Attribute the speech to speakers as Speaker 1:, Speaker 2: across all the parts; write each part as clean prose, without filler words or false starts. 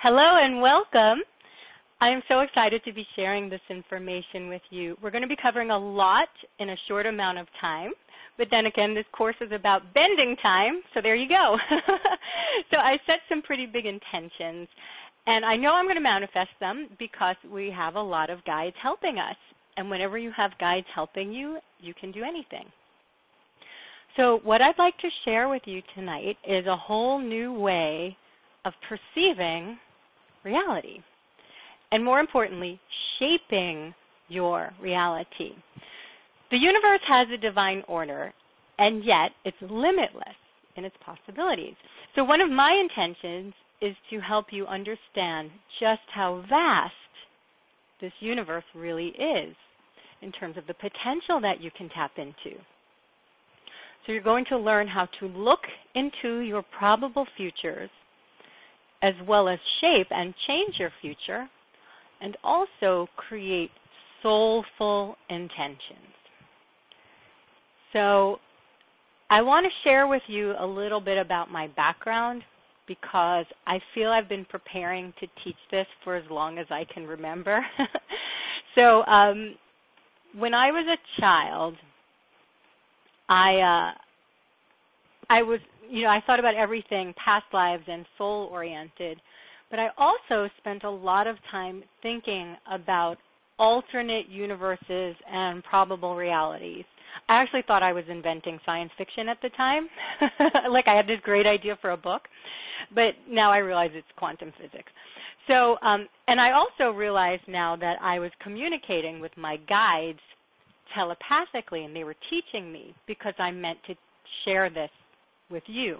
Speaker 1: Hello and welcome. I am so excited to be sharing this information with you. We're going to be covering a lot in a short amount of time, but then again, this course is about bending time, so there you go. So I set some pretty big intentions, and I know I'm going to manifest them because we have a lot of guides helping us. And whenever you have guides helping you, you can do anything. So what I'd like to share with you tonight is a whole new way of perceiving reality, and more importantly, shaping your reality. The universe has a divine order, and yet it's limitless in its possibilities. So one of my intentions is to help you understand just how vast this universe really is in terms of the potential that you can tap into. So you're going to learn how to look into your probable futures as well as shape and change your future, and also create soulful intentions. So I want to share with you a little bit about my background because I feel I've been preparing to teach this for as long as I can remember. So when I was a child, I thought about everything past lives and soul-oriented, but I also spent a lot of time thinking about alternate universes and probable realities. I actually thought I was inventing science fiction at the time, like I had this great idea for a book, but now I realize it's quantum physics. So, and I also realize now that I was communicating with my guides telepathically, and they were teaching me because I meant to share this with you.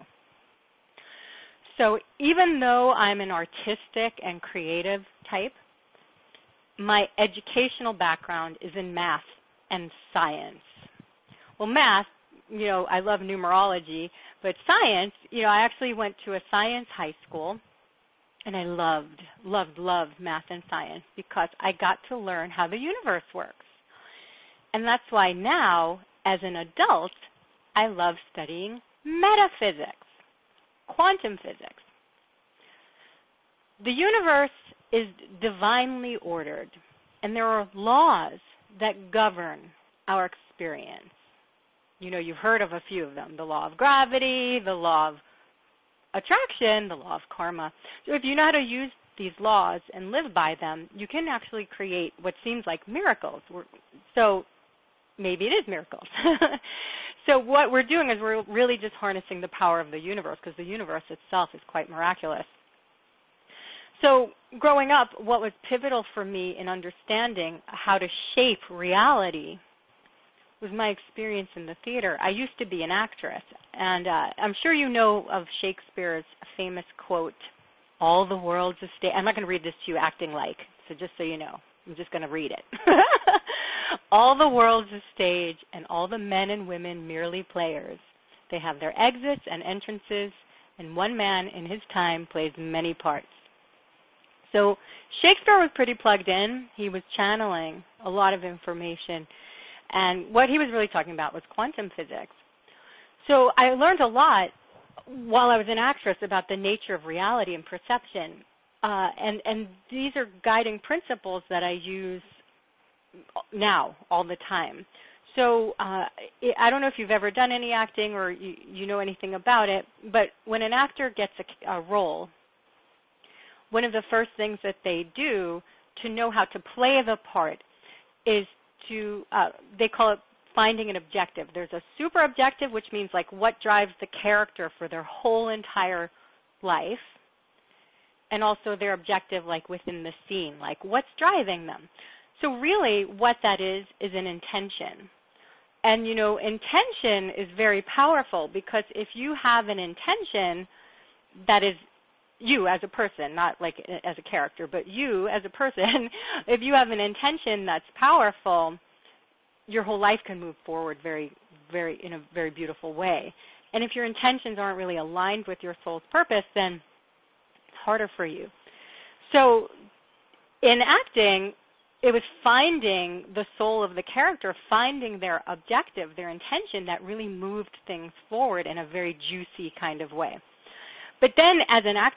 Speaker 1: So even though I'm an artistic and creative type, my educational background is in math and science. Well, math, I love numerology, but science, I actually went to a science high school, and I loved math and science because I got to learn how the universe works. And that's why now, as an adult, I love studying metaphysics, quantum physics. The universe is divinely ordered, and there are laws that govern our experience. You've heard of a few of them: the law of gravity, the law of attraction, the law of karma. So if you know how to use these laws and live by them, you can actually create what seems like miracles. So maybe it is miracles. So what we're doing is we're really just harnessing the power of the universe, because the universe itself is quite miraculous. So growing up, what was pivotal for me in understanding how to shape reality was my experience in the theater. I used to be an actress, and I'm sure you know of Shakespeare's famous quote, "All the world's a stage." I'm not going to read this to you acting like, so just so you know, I'm just going to read it. "All the world's a stage, and all the men and women merely players. They have their exits and entrances, and one man in his time plays many parts." So Shakespeare was pretty plugged in. He was channeling a lot of information, and what he was really talking about was quantum physics. So I learned a lot while I was an actress about the nature of reality and perception, and these are guiding principles that I use now all the time. So I don't know if you've ever done any acting or you know anything about it, but when an actor gets a role, one of the first things that they do to know how to play the part is to, they call it finding an objective. There's a super objective, which means like what drives the character for their whole entire life, and also their objective like within the scene, like what's driving them. So really what that is an intention. And, intention is very powerful, because if you have an intention that is you as a person, not like as a character, but you as a person, if you have an intention that's powerful, your whole life can move forward very, very, in a very beautiful way. And if your intentions aren't really aligned with your soul's purpose, then it's harder for you. So in acting, it was finding the soul of the character, finding their objective, their intention, that really moved things forward in a very juicy kind of way. But then as an actress,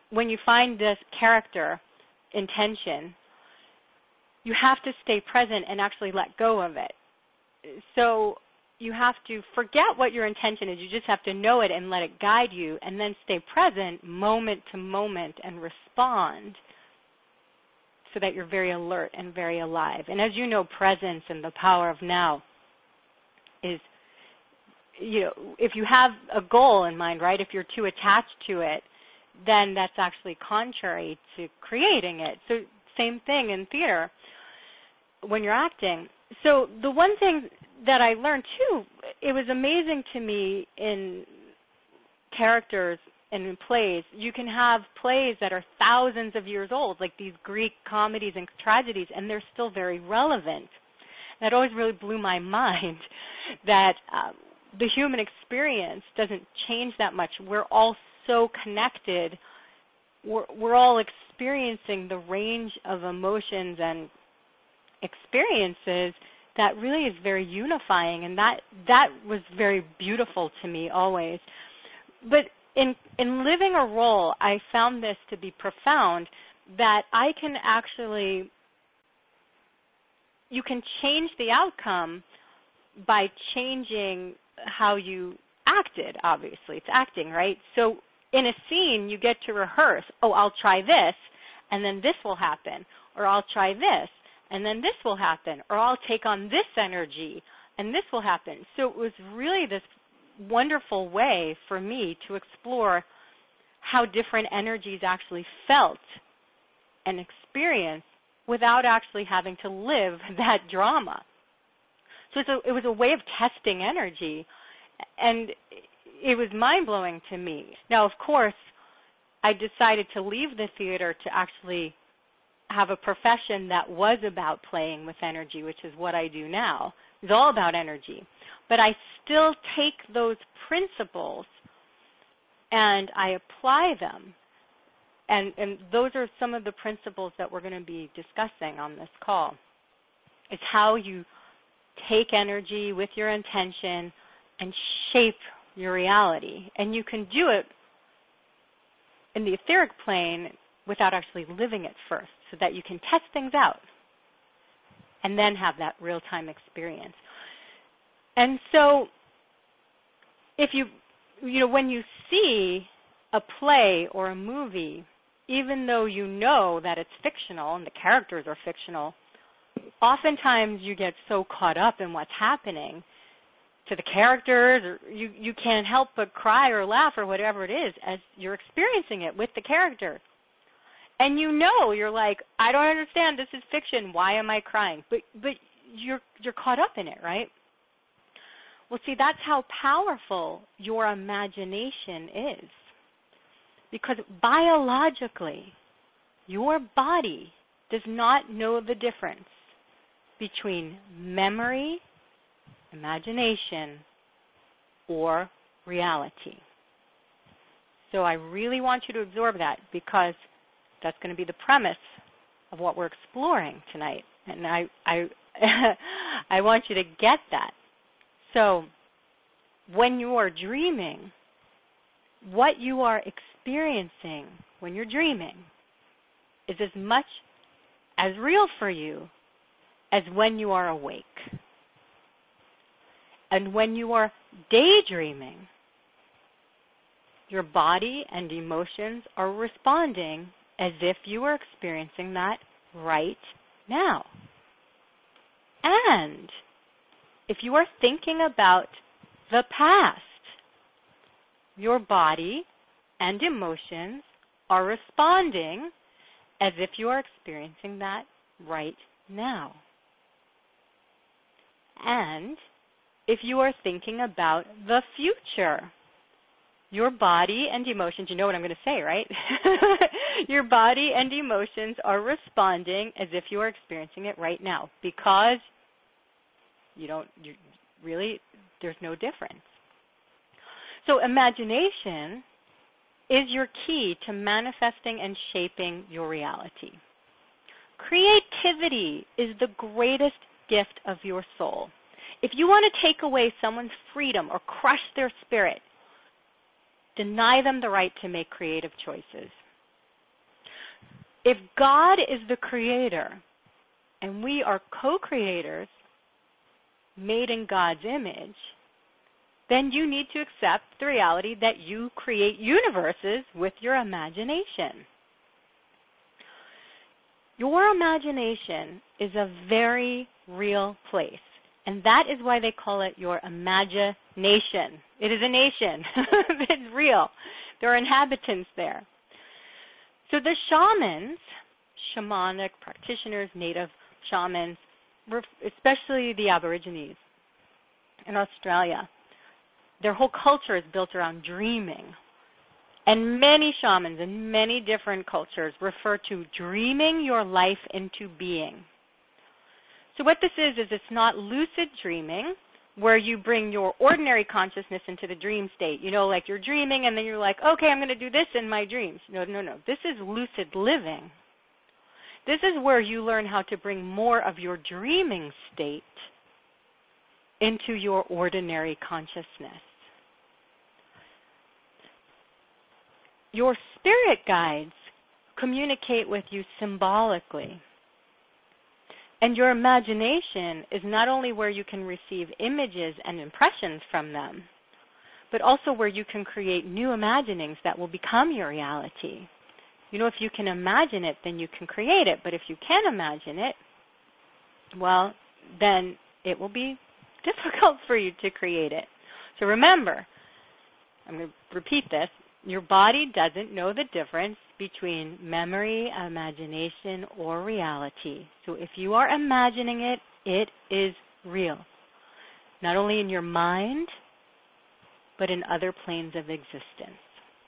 Speaker 1: when you find this character intention, you have to stay present and actually let go of it. So you have to forget what your intention is. You just have to know it and let it guide you, and then stay present moment to moment and respond so that you're very alert and very alive. And as you know, presence and the power of now is, if you have a goal in mind, right, if you're too attached to it, then that's actually contrary to creating it. So same thing in theater when you're acting. So the one thing that I learned too, it was amazing to me in characters and in plays. You can have plays that are thousands of years old, like these Greek comedies and tragedies, and they're still very relevant. That always really blew my mind that the human experience doesn't change that much. We're all so connected. We're all experiencing the range of emotions and experiences that really is very unifying, and that was very beautiful to me always. But in living a role, I found this to be profound, that I can actually, you can change the outcome by changing how you acted, obviously. It's acting, right? So in a scene, you get to rehearse, I'll try this, and then this will happen, or I'll try this, and then this will happen, or I'll take on this energy, and this will happen. So it was really this wonderful way for me to explore how different energies actually felt and experienced without actually having to live that drama. So it was a way of testing energy, and it was mind-blowing to me. Now, of course, I decided to leave the theater to actually have a profession that was about playing with energy, which is what I do now. It's all about energy. But I still take those principles and I apply them. And those are some of the principles that we're going to be discussing on this call, is how you take energy with your intention and shape your reality. And you can do it in the etheric plane without actually living it first, so that you can test things out and then have that real-time experience. And so if when you see a play or a movie, even though you know that it's fictional and the characters are fictional, oftentimes you get so caught up in what's happening to the characters, or you can't help but cry or laugh or whatever it is as you're experiencing it with the character. And you're like, I don't understand, this is fiction, why am I crying? But you're caught up in it, right? Well, see, that's how powerful your imagination is. Because biologically, your body does not know the difference between memory, imagination, or reality. So I really want you to absorb that, because that's going to be the premise of what we're exploring tonight. And I want you to get that. So when you are dreaming, what you are experiencing when you're dreaming is as much as real for you as when you are awake. And when you are daydreaming, your body and emotions are responding as if you are experiencing that right now. And if you are thinking about the past, your body and emotions are responding as if you are experiencing that right now. And if you are thinking about the future, your body and emotions, you know what I'm going to say, right? Your body and emotions are responding as if you are experiencing it right now, because there's no difference. So imagination is your key to manifesting and shaping your reality. Creativity is the greatest gift of your soul. If you want to take away someone's freedom or crush their spirit, deny them the right to make creative choices. If God is the creator and we are co-creators made in God's image, then you need to accept the reality that you create universes with your imagination. Your imagination is a very real place, and that is why they call it your imagination. It is a nation. It's real. There are inhabitants there. So the shamans, shamanic practitioners, native shamans, especially the Aborigines in Australia, their whole culture is built around dreaming. And many shamans in many different cultures refer to dreaming your life into being. So what this is it's not lucid dreaming, where you bring your ordinary consciousness into the dream state. You know, like you're dreaming and then you're like, okay, I'm going to do this in my dreams. No. This is lucid living. This is where you learn how to bring more of your dreaming state into your ordinary consciousness. Your spirit guides communicate with you symbolically. And your imagination is not only where you can receive images and impressions from them, but also where you can create new imaginings that will become your reality. You know, if you can imagine it, then you can create it. But if you can't imagine it, well, then it will be difficult for you to create it. So remember, I'm going to repeat this, your body doesn't know the difference between memory, imagination, or reality. So if you are imagining it, it is real. Not only in your mind, but in other planes of existence.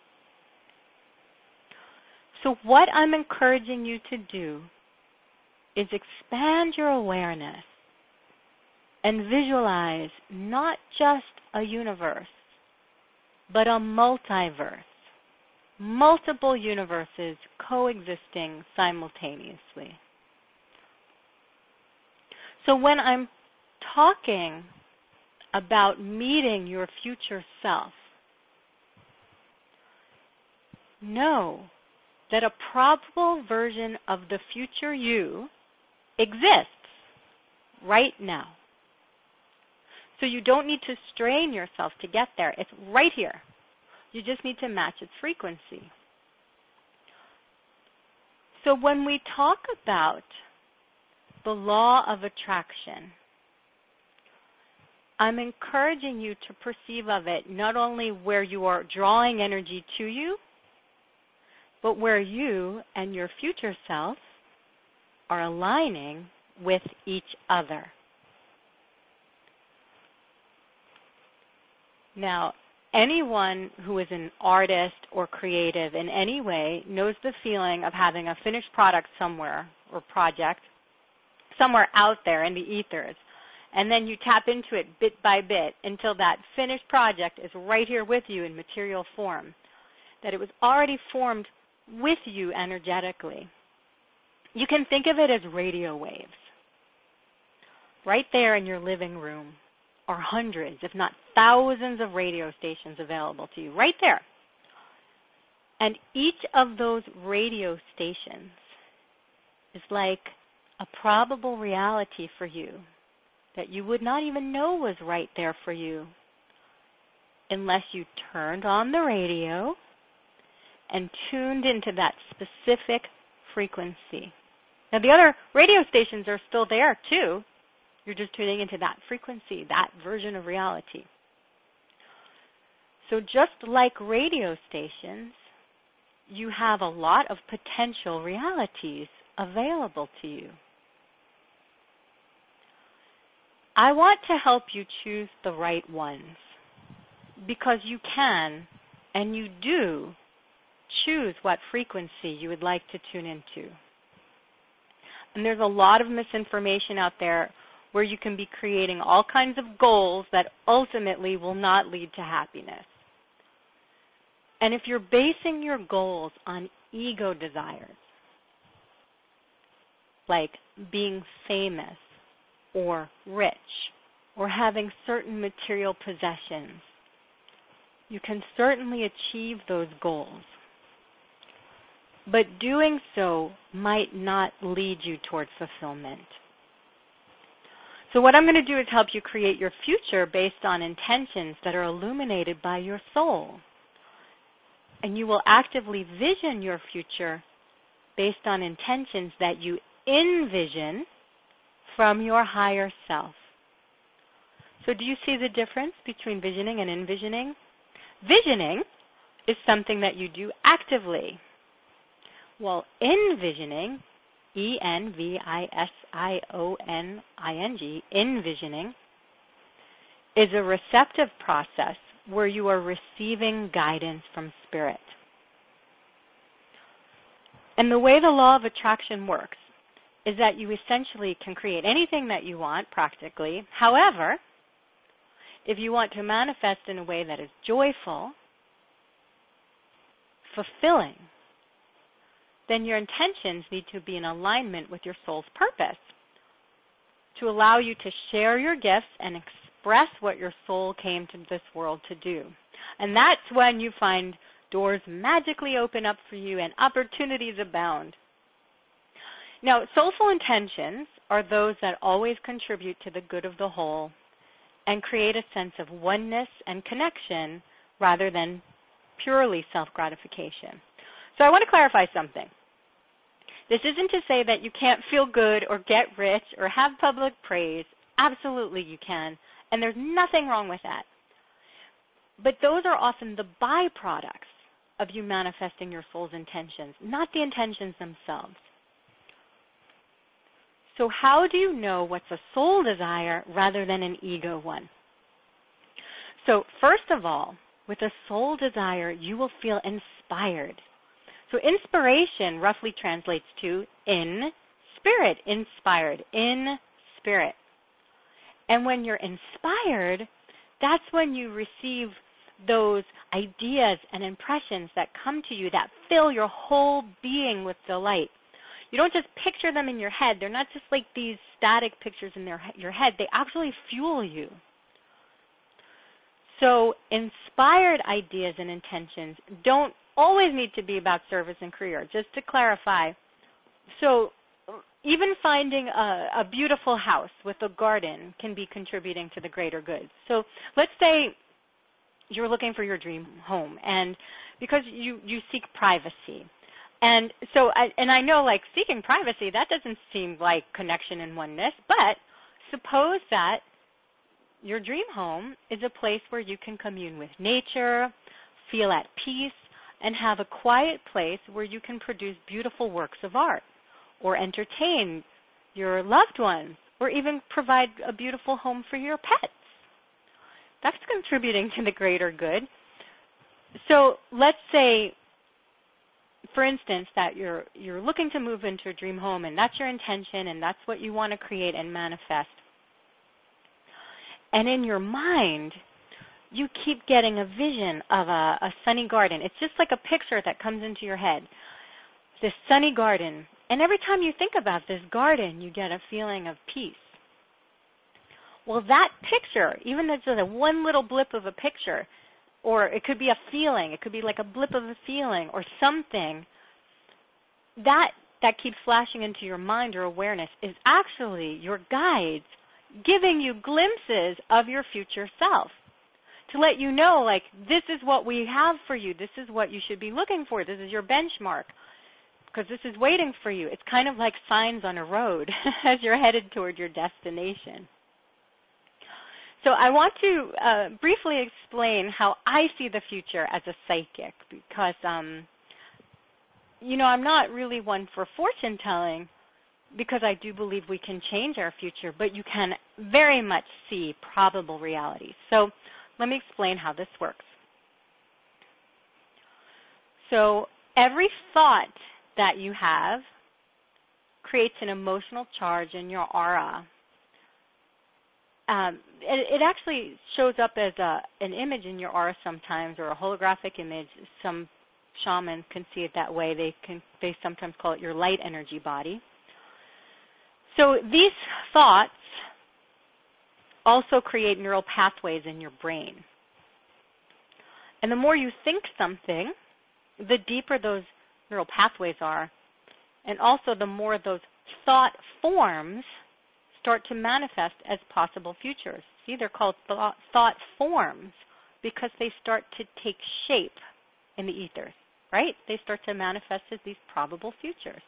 Speaker 1: So what I'm encouraging you to do is expand your awareness and visualize not just a universe, but a multiverse. Multiple universes coexisting simultaneously. So when I'm talking about meeting your future self, know that a probable version of the future you exists right now. So you don't need to strain yourself to get there. It's right here. You just need to match its frequency. So when we talk about the law of attraction, I'm encouraging you to perceive of it not only where you are drawing energy to you, but where you and your future self are aligning with each other. Now, anyone who is an artist or creative in any way knows the feeling of having a finished product somewhere or project somewhere out there in the ethers. And then you tap into it bit by bit until that finished project is right here with you in material form, that it was already formed with you energetically. You can think of it as radio waves. Right there in your living room are hundreds, if not thousands of radio stations available to you, right there. And each of those radio stations is like a probable reality for you that you would not even know was right there for you unless you turned on the radio and tuned into that specific frequency. Now, the other radio stations are still there, too. You're just tuning into that frequency, that version of reality. So just like radio stations, you have a lot of potential realities available to you. I want to help you choose the right ones because you can and you do choose what frequency you would like to tune into. And there's a lot of misinformation out there where you can be creating all kinds of goals that ultimately will not lead to happiness. And if you're basing your goals on ego desires, like being famous or rich or having certain material possessions, you can certainly achieve those goals. but doing so might not lead you towards fulfillment. So what I'm going to do is help you create your future based on intentions that are illuminated by your soul. And you will actively vision your future based on intentions that you envision from your higher self. So do you see the difference between visioning and envisioning? Visioning is something that you do actively. While envisioning, E-N-V-I-S-I-O-N-I-N-G, envisioning, is a receptive process where you are receiving guidance from Spirit. And the way the law of attraction works is that you essentially can create anything that you want practically. However, if you want to manifest in a way that is joyful, fulfilling, then your intentions need to be in alignment with your soul's purpose to allow you to share your gifts and express what your soul came to this world to do. And that's when you find doors magically open up for you and opportunities abound. Now, soulful intentions are those that always contribute to the good of the whole and create a sense of oneness and connection rather than purely self-gratification. So I want to clarify something. This isn't to say that you can't feel good or get rich or have public praise. Absolutely you can, and there's nothing wrong with that. But those are often the byproducts of you manifesting your soul's intentions, not the intentions themselves. So how do you know what's a soul desire rather than an ego one? So first of all, with a soul desire, you will feel inspired. So inspiration roughly translates to in spirit, inspired, in spirit. And when you're inspired, that's when you receive those ideas and impressions that come to you that fill your whole being with delight. You don't just picture them in your head. They're not just like these static pictures in your head. They actually fuel you. So inspired ideas and intentions don't always need to be about service and career. Just to clarify, so even finding a beautiful house with a garden can be contributing to the greater good. So let's say you're looking for your dream home, and because you seek privacy. And so, I know, like, seeking privacy, that doesn't seem like connection and oneness, but suppose that your dream home is a place where you can commune with nature, feel at peace, and have a quiet place where you can produce beautiful works of art or entertain your loved ones or even provide a beautiful home for your pets. That's contributing to the greater good. So let's say, for instance, that you're looking to move into a dream home, and that's your intention, and that's what you want to create and manifest. And in your mind, you keep getting a vision of a sunny garden. It's just like a picture that comes into your head, this sunny garden. And every time you think about this garden, you get a feeling of peace. Well, that picture, even though it's just a one little blip of a picture, or it could be a feeling, it could be like a blip of a feeling or something, that keeps flashing into your mind or awareness is actually your guides giving you glimpses of your future self to let you know, like, this is what we have for you. This is what you should be looking for. This is your benchmark because this is waiting for you. It's kind of like signs on a road as you're headed toward your destination. So I want to briefly explain how I see the future as a psychic because, I'm not really one for fortune telling because I do believe we can change our future, but you can very much see probable realities. So let me explain how this works. So every thought that you have creates an emotional charge in your aura. It actually shows up as an image in your aura sometimes, or a holographic image. Some shamans can see it that way. They sometimes call it your light energy body. So these thoughts also create neural pathways in your brain. And the more you think something, the deeper those neural pathways are, and also the more those thought forms start to manifest as possible futures. See, they're called thought forms because they start to take shape in the ethers, right? They start to manifest as these probable futures.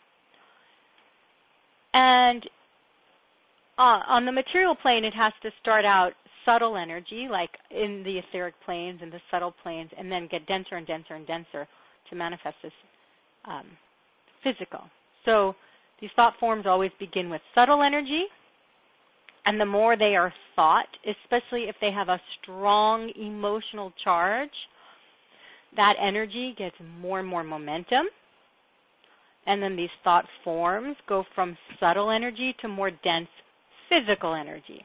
Speaker 1: And on the material plane, it has to start out subtle energy, like in the etheric planes and the subtle planes, and then get denser and denser and denser to manifest as physical. So these thought forms always begin with subtle energy, and the more they are thought, especially if they have a strong emotional charge, that energy gets more and more momentum. And then these thought forms go from subtle energy to more dense physical energy.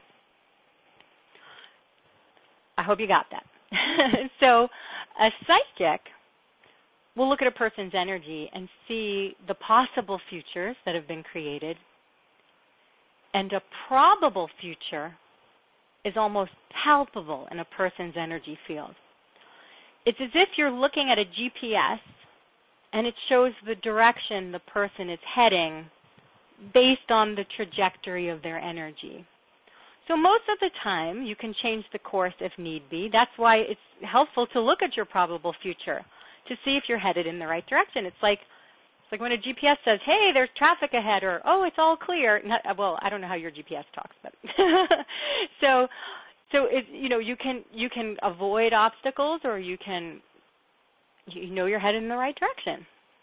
Speaker 1: I hope you got that. So a psychic will look at a person's energy and see the possible futures that have been created, and a probable future is almost palpable in a person's energy field. It's as if you're looking at a GPS and it shows the direction the person is heading based on the trajectory of their energy. So most of the time, you can change the course if need be. That's why it's helpful to look at your probable future to see if you're headed in the right direction. It's like when a GPS says, hey, there's traffic ahead, or, oh, it's all clear. Well, I don't know how your GPS talks, but so you can avoid obstacles, or you know you're headed in the right direction.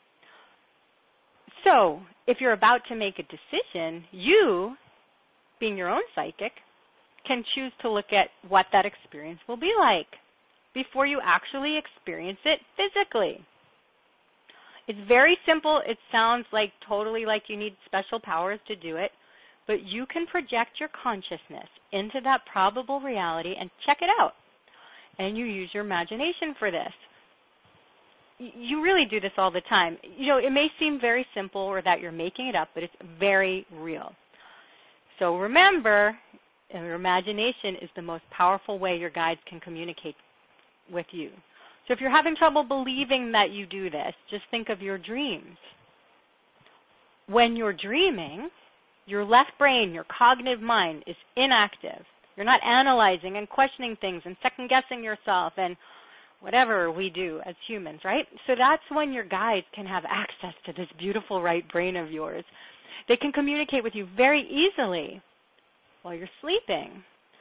Speaker 1: So if you're about to make a decision, you, being your own psychic, can choose to look at what that experience will be like before you actually experience it physically. It's very simple. It sounds like totally like you need special powers to do it, but you can project your consciousness into that probable reality and check it out. And you use your imagination for this. You really do this all the time. You know, it may seem very simple or that you're making it up, but it's very real. So remember, your imagination is the most powerful way your guides can communicate with you. So if you're having trouble believing that you do this, just think of your dreams. When you're dreaming, your left brain, your cognitive mind, is inactive. You're not analyzing and questioning things and second-guessing yourself and whatever we do as humans, right? So that's when your guides can have access to this beautiful right brain of yours. They can communicate with you very easily while you're sleeping.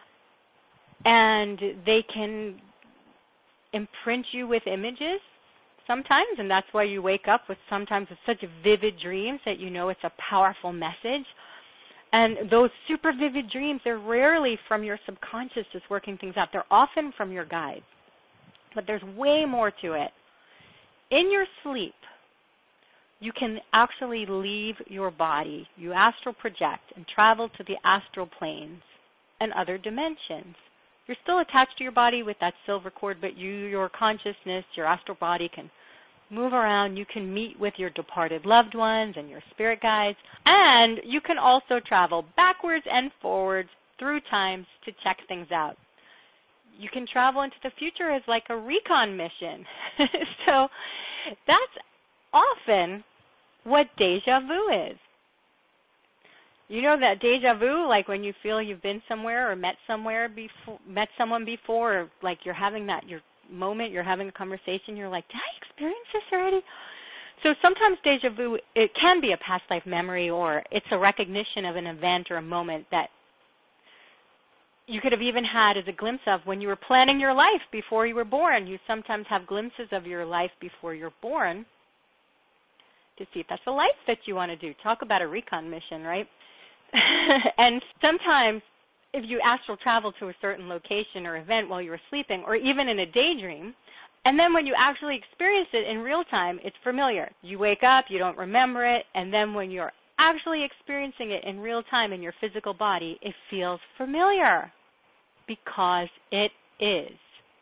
Speaker 1: And they can imprint you with images sometimes, and that's why you wake up with sometimes with such vivid dreams that you know it's a powerful message. And those super vivid dreams, they're rarely from your subconscious just working things out. They're often from your guides. But there's way more to it. In your sleep, you can actually leave your body. You astral project and travel to the astral planes and other dimensions. You're still attached to your body with that silver cord, but your consciousness, your astral body can move around. You can meet with your departed loved ones and your spirit guides. And you can also travel backwards and forwards through times to check things out. You can travel into the future as like a recon mission. So that's often what deja vu is. You know that deja vu, like when you feel you've been somewhere or met someone before, or like you're having your moment, you're having a conversation, you're like, did I experience this already? So sometimes deja vu, it can be a past life memory, or it's a recognition of an event or a moment that you could have even had as a glimpse of when you were planning your life before you were born. You sometimes have glimpses of your life before you're born to see if that's a life that you want to do. Talk about a recon mission, right? And sometimes if you astral travel to a certain location or event while you were sleeping, or even in a daydream, and then when you actually experience it in real time, it's familiar. You wake up, you don't remember it, and then when you're actually experiencing it in real time in your physical body, it feels familiar because it is.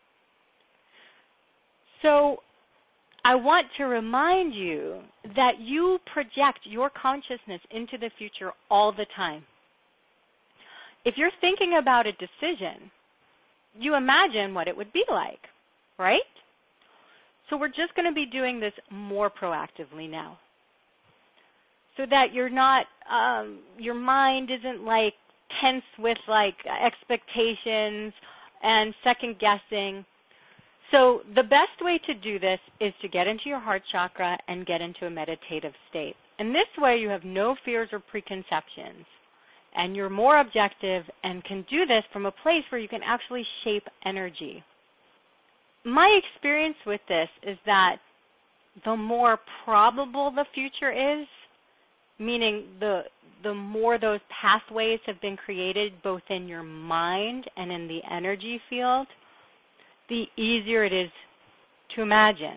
Speaker 1: So I want to remind you that you project your consciousness into the future all the time. If you're thinking about a decision, you imagine what it would be like, right? So we're just going to be doing this more proactively now, so that you're not, your mind isn't like tense with like expectations and second guessing. So the best way to do this is to get into your heart chakra and get into a meditative state. And this way you have no fears or preconceptions, and you're more objective and can do this from a place where you can actually shape energy. My experience with this is that the more probable the future is, meaning the more those pathways have been created both in your mind and in the energy field, the easier it is to imagine.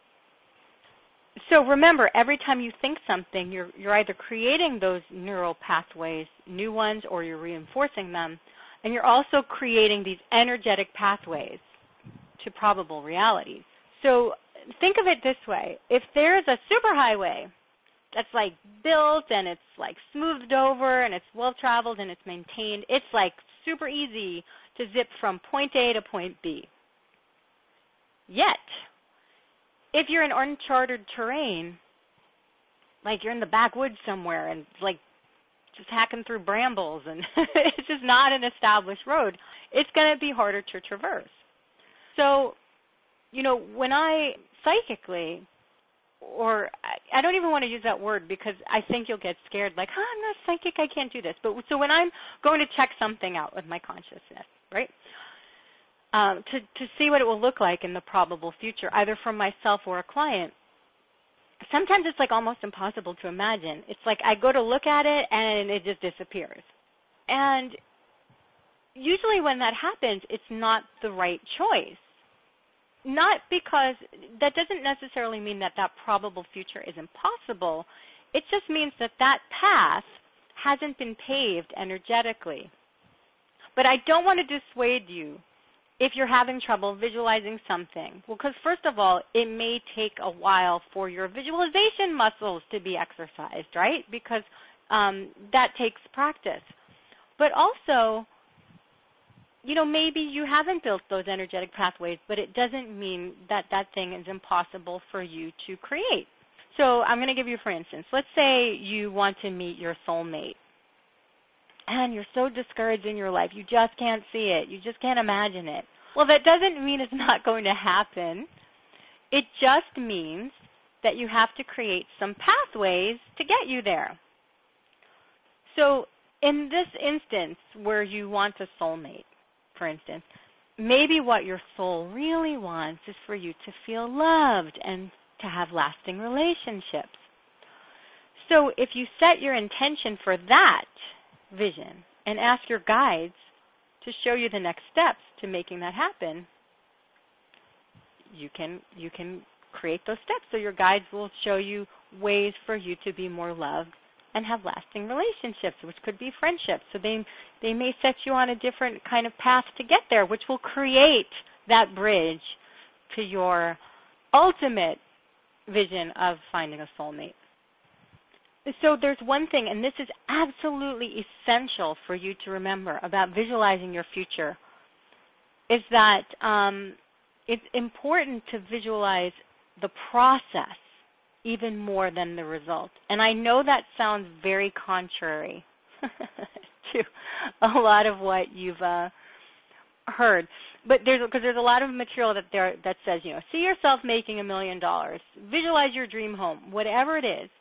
Speaker 1: So remember, every time you think something, you're either creating those neural pathways, new ones, or you're reinforcing them, and you're also creating these energetic pathways to probable realities. So think of it this way. If there's a superhighway that's like built and it's like smoothed over and it's well traveled and it's maintained, it's like super easy to zip from point A to point B. Yet, if you're in uncharted terrain, like you're in the backwoods somewhere and like just hacking through brambles and it's just not an established road, it's going to be harder to traverse. So, when I psychically, or I don't even want to use that word because I think you'll get scared, like, I'm not psychic, I can't do this. But so when I'm going to check something out with my consciousness, right, to see what it will look like in the probable future, either for myself or a client, sometimes it's like almost impossible to imagine. It's like I go to look at it and it just disappears. And usually when that happens, it's not the right choice. Not because that doesn't necessarily mean that probable future is impossible. It just means that path hasn't been paved energetically. But I don't want to dissuade you if you're having trouble visualizing something. Well, because first of all, it may take a while for your visualization muscles to be exercised, right? Because that takes practice. But also, maybe you haven't built those energetic pathways, but it doesn't mean that thing is impossible for you to create. So I'm going to give you, for instance, let's say you want to meet your soulmate, and you're so discouraged in your life, you just can't see it, you just can't imagine it. Well, that doesn't mean it's not going to happen. It just means that you have to create some pathways to get you there. So in this instance where you want a soulmate, for instance, maybe what your soul really wants is for you to feel loved and to have lasting relationships. So if you set your intention for that vision and ask your guides to show you the next steps to making that happen, you can create those steps. So your guides will show you ways for you to be more loved and have lasting relationships, which could be friendships. So they may set you on a different kind of path to get there, which will create that bridge to your ultimate vision of finding a soulmate. So there's one thing, and this is absolutely essential for you to remember about visualizing your future, is that it's important to visualize the process even more than the result. And I know that sounds very contrary to a lot of what you've heard, but there's a lot of material that says, see yourself making $1 million, visualize your dream home, whatever it is.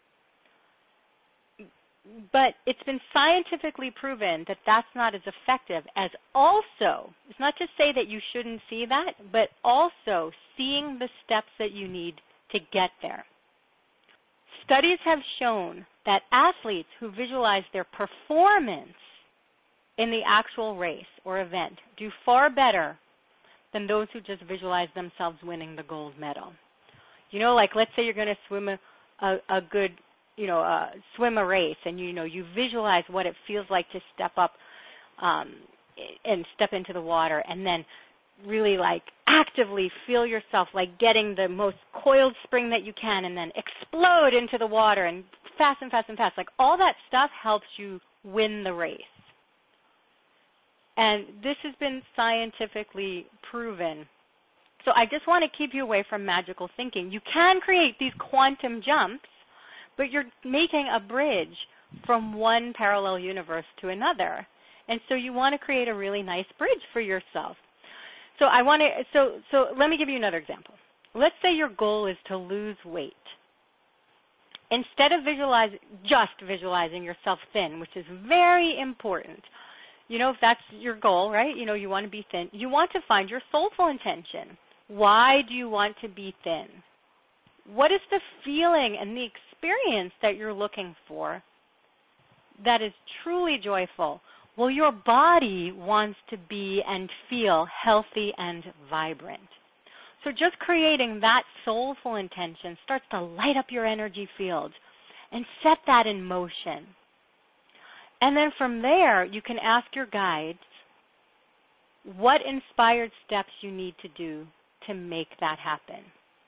Speaker 1: But it's been scientifically proven that that's not as effective as also, it's not to say that you shouldn't see that, but also seeing the steps that you need to get there. Studies have shown that athletes who visualize their performance in the actual race or event do far better than those who just visualize themselves winning the gold medal. Like let's say you're going to swim a good swim a race, and you visualize what it feels like to step up and step into the water, and then really like actively feel yourself like getting the most coiled spring that you can, and then explode into the water and fast and fast and fast. Like all that stuff helps you win the race. And this has been scientifically proven. So I just want to keep you away from magical thinking. You can create these quantum jumps, but you're making a bridge from one parallel universe to another. And so you want to create a really nice bridge for yourself. So let me give you another example. Let's say your goal is to lose weight. Instead of just visualizing yourself thin, which is very important, if that's your goal, right? You want to be thin. You want to find your soulful intention. Why do you want to be thin? What is the feeling and the experience that you're looking for that is truly joyful? Well, your body wants to be and feel healthy and vibrant. So just creating that soulful intention starts to light up your energy field and set that in motion. And then from there, you can ask your guides what inspired steps you need to do to make that happen.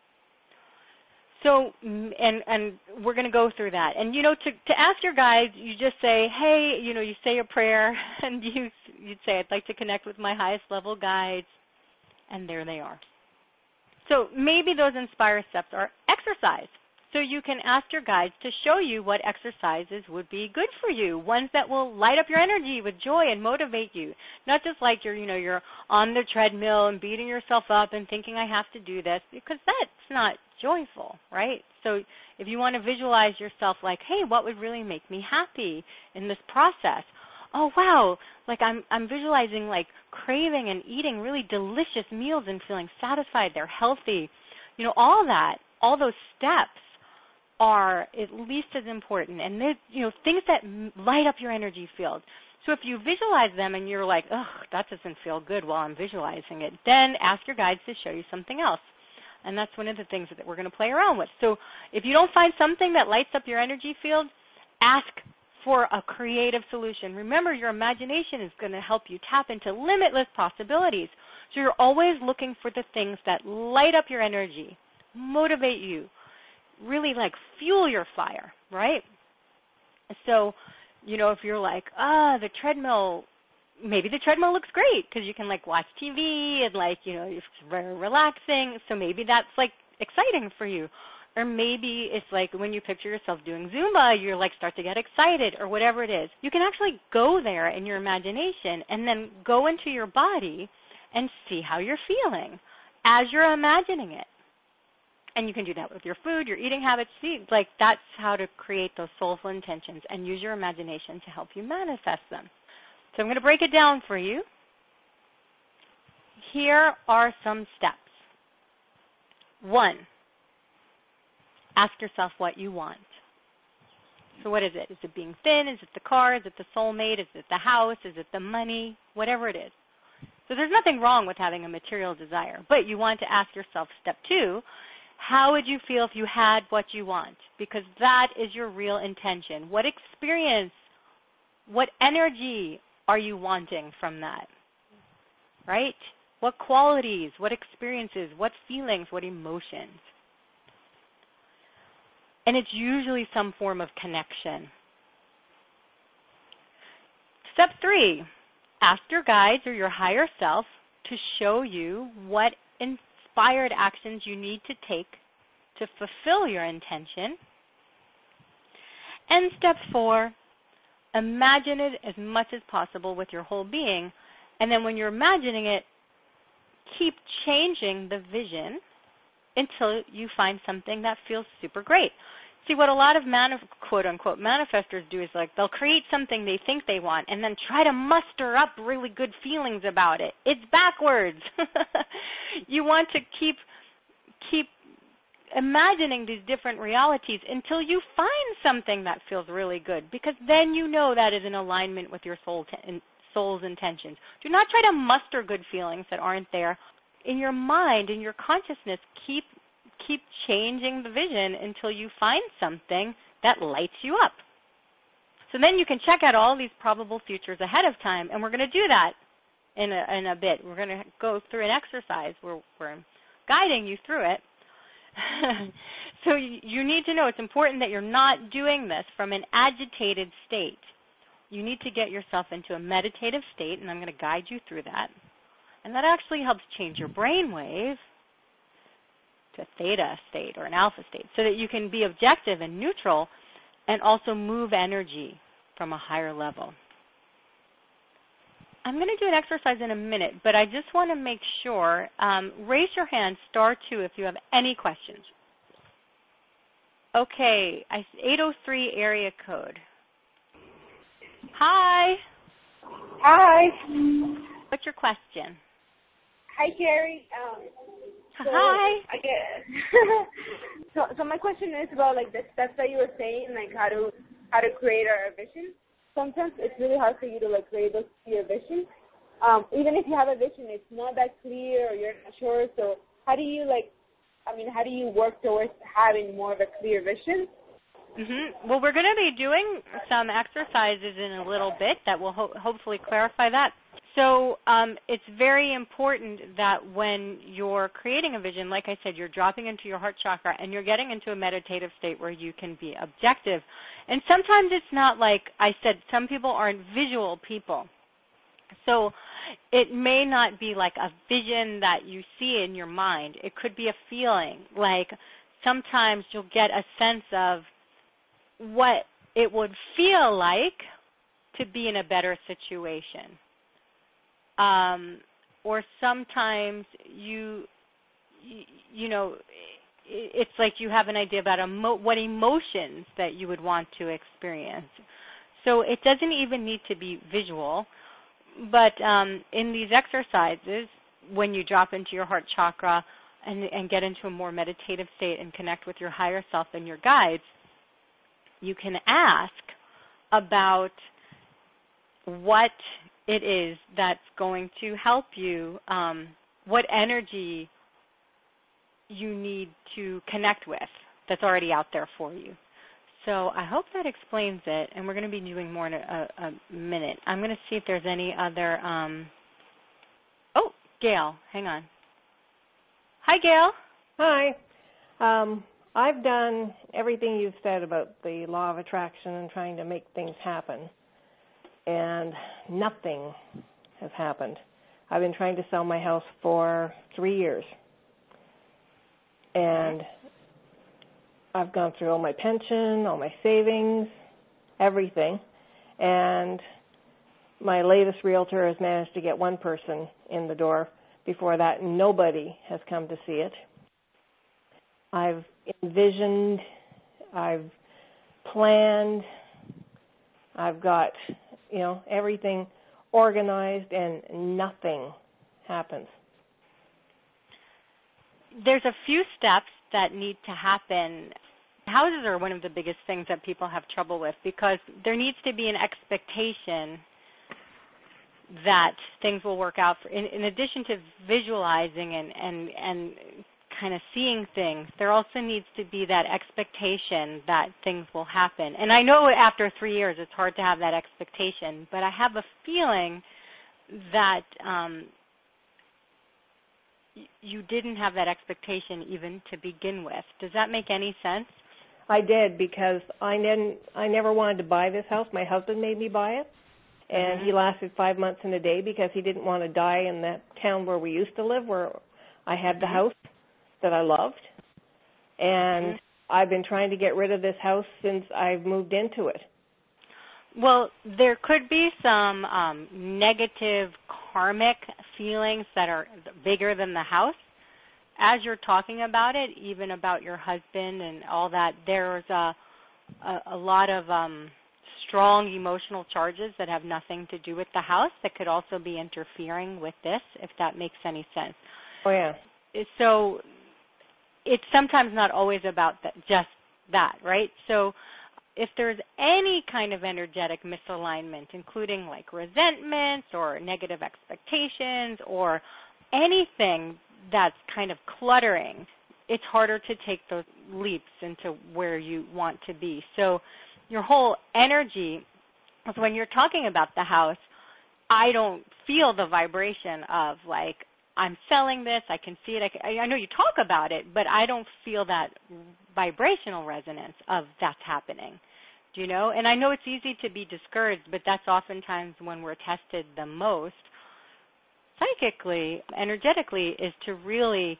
Speaker 1: So, and we're going to go through that. And, to ask your guides, you just say, hey, you say a prayer, and you'd say, I'd like to connect with my highest level guides, and there they are. So maybe those inspired steps are exercise. So you can ask your guides to show you what exercises would be good for you, ones that will light up your energy with joy and motivate you. Not just like you're on the treadmill and beating yourself up and thinking I have to do this, because that's not joyful, right? So if you want to visualize yourself like, hey, what would really make me happy in this process? Oh, wow, like I'm visualizing like craving and eating really delicious meals and feeling satisfied, they're healthy. All that, all those steps are at least as important, and things that light up your energy field. So if you visualize them and you're like, ugh, that doesn't feel good while I'm visualizing it, then ask your guides to show you something else. And that's one of the things that we're going to play around with. So if you don't find something that lights up your energy field, ask for a creative solution. Remember, your imagination is going to help you tap into limitless possibilities. So you're always looking for the things that light up your energy, motivate you, really like fuel your fire, right? So, if you're like, the treadmill, maybe the treadmill looks great because you can like watch TV and it's very relaxing. So maybe that's like exciting for you. Or maybe it's like when you picture yourself doing Zumba, you're like start to get excited or whatever it is. You can actually go there in your imagination and then go into your body and see how you're feeling as you're imagining it. And you can do that with your food, your eating habits. See, like that's how to create those soulful intentions and use your imagination to help you manifest them. So I'm going to break it down for you. Here are some steps. 1, ask yourself what you want. So what is it? Is it being thin? Is it the car? Is it the soulmate? Is it the house? Is it the money? Whatever it is. So there's nothing wrong with having a material desire, but you want to ask yourself, step 2, how would you feel if you had what you want? Because that is your real intention. What experience, what energy are you wanting from that? Right? What qualities, what experiences, what feelings, what emotions? And it's usually some form of connection. Step 3, ask your guides or your higher self to show you what inspired actions you need to take to fulfill your intention. And step 4, imagine it as much as possible with your whole being. And then when you're imagining it, keep changing the vision until you find something that feels super great. See, what a lot of quote-unquote manifestors do is like they'll create something they think they want and then try to muster up really good feelings about it. It's backwards. You want to keep imagining these different realities until you find something that feels really good, because then you know that is in alignment with your soul's intentions. Do not try to muster good feelings that aren't there. In your mind, in your consciousness, keep changing the vision until you find something that lights you up. So then you can check out all these probable futures ahead of time, and we're going to do that in a bit. We're going to go through an exercise where we're guiding you through it. So you need to know it's important that you're not doing this from an agitated state. You need to get yourself into a meditative state, and I'm going to guide you through that. And that actually helps change your brainwave, to theta state or an alpha state, so that you can be objective and neutral and also move energy from a higher level. I'm going to do an exercise in a minute, but I just want to make sure, raise your hand, *2 if you have any questions. Okay, 803 area code. Hi.
Speaker 2: Hi.
Speaker 1: What's your question?
Speaker 2: Hi, Carrie.
Speaker 1: Hi.
Speaker 2: I guess. so my question is about like the steps that you were saying, like how to create our vision. Sometimes it's really hard for you to like create those clear visions. Even if you have a vision, it's not that clear or you're not sure. So how do you work towards having more of a clear vision?
Speaker 1: Mm-hmm. Well, we're going to be doing some exercises in a little bit that will hopefully clarify that. So it's very important that when you're creating a vision, like I said, you're dropping into your heart chakra and you're getting into a meditative state where you can be objective. And sometimes it's not like I said, some people aren't visual people. So it may not be like a vision that you see in your mind. It could be a feeling. Like sometimes you'll get a sense of what it would feel like to be in a better situation. Or sometimes you know, it's like you have an idea about what emotions that you would want to experience. So it doesn't even need to be visual, but in these exercises, when you drop into your heart chakra and get into a more meditative state and connect with your higher self and your guides, you can ask about what it is that's going to help you, what energy you need to connect with that's already out there for you. So I hope that explains it, and we're going to be doing more in a minute. I'm going to see if there's any other oh, Gail, hang on. Hi, Gail.
Speaker 3: Hi. I've done everything you've said about the law of attraction and trying to make things happen, and nothing has happened. I've been trying to sell my house for 3 years, and I've gone through all my pension, all my savings, everything, and my latest realtor has managed to get one person in the door. Before that, nobody has come to see it. I've envisioned, I've planned, I've got, everything organized, and nothing happens.
Speaker 1: There's a few steps that need to happen. Houses are one of the biggest things that people have trouble with because there needs to be an expectation that things will work out. In addition to visualizing and kind of seeing things, there also needs to be that expectation that things will happen. And I know after 3 years it's hard to have that expectation, but I have a feeling that you didn't have that expectation even to begin with. Does that make any sense?
Speaker 3: I did, because I never wanted to buy this house. My husband made me buy it, and he lasted 5 months and a day because he didn't want to die in that town where we used to live, where I had the house that I loved. And I've been trying to get rid of this house since I've moved into it.
Speaker 1: Well, there could be some negative karmic feelings that are bigger than the house. As you're talking about it, even about your husband and all that, there's a lot of strong emotional charges that have nothing to do with the house that could also be interfering with this, if that makes any sense.
Speaker 3: Oh, yeah.
Speaker 1: So it's sometimes not always about just that, right? So if there's any kind of energetic misalignment, including like resentments or negative expectations or anything that's kind of cluttering, it's harder to take those leaps into where you want to be. So your whole energy, when you're talking about the house, I don't feel the vibration of like, I'm selling this, I can see it, I know you talk about it, but I don't feel that vibrational resonance of that's happening. Do you know? And I know it's easy to be discouraged, but that's oftentimes when we're tested the most psychically, energetically, is to really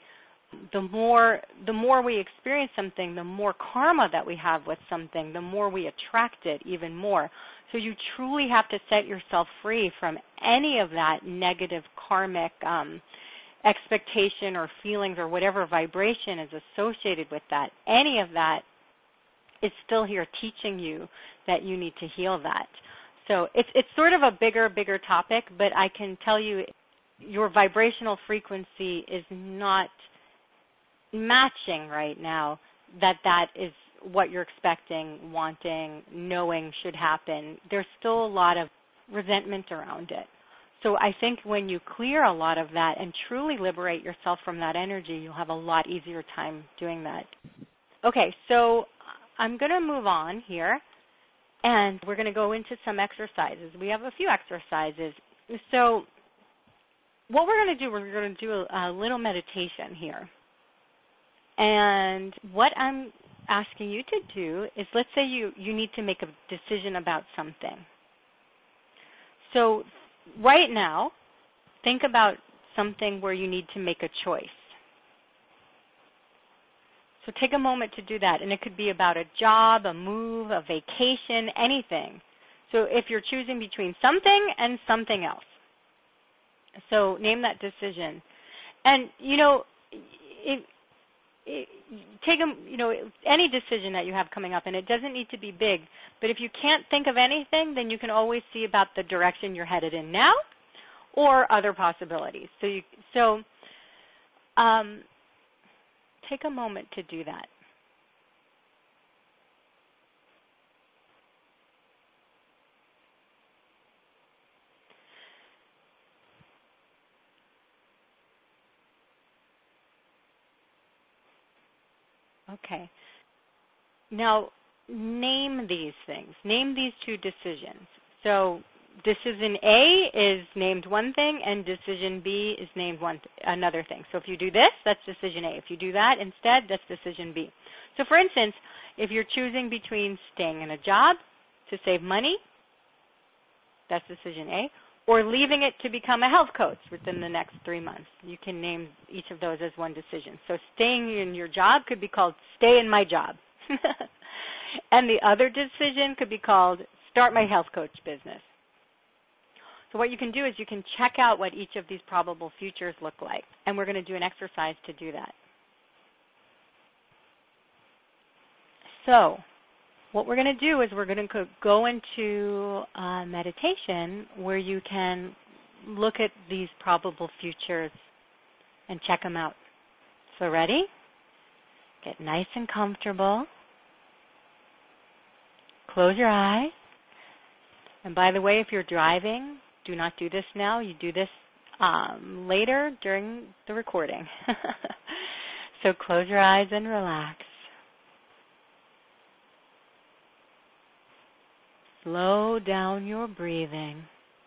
Speaker 1: The more we experience something, the more karma that we have with something, the more we attract it even more. So you truly have to set yourself free from any of that negative karmic expectation or feelings or whatever vibration is associated with that. Any of that is still here teaching you that you need to heal that. So it's sort of a bigger topic, but I can tell you your vibrational frequency is not matching right now that is what you're expecting, wanting, knowing should happen. There's still a lot of resentment around it. So I think when you clear a lot of that and truly liberate yourself from that energy, you'll have a lot easier time doing that. Okay, so I'm going to move on here, and we're going to go into some exercises. We have a few exercises. So what we're going to do, we're going to do a little meditation here. And what I'm asking you to do is, let's say you need to make a decision about something. So right now, think about something where you need to make a choice. So take a moment to do that. And it could be about a job, a move, a vacation, anything. So if you're choosing between something and something else. So name that decision. And, take any decision that you have coming up, and it doesn't need to be big, but if you can't think of anything, then you can always see about the direction you're headed in now or other possibilities. So take a moment to do that. Okay. Now, name these things. Name these two decisions. So decision A is named one thing, and decision B is named another thing. So if you do this, that's decision A. If you do that instead, that's decision B. So for instance, if you're choosing between staying in a job to save money, that's decision A, or leaving it to become a health coach within the next 3 months. You can name each of those as one decision. So staying in your job could be called stay in my job. And the other decision could be called start my health coach business. So what you can do is you can check out what each of these probable futures look like. And we're going to do an exercise to do that. So what we're going to do is we're going to go into meditation where you can look at these probable futures and check them out. So ready? Get nice and comfortable. Close your eyes. And by the way, if you're driving, do not do this now. You do this later during the recording. So close your eyes and relax. Slow down your breathing.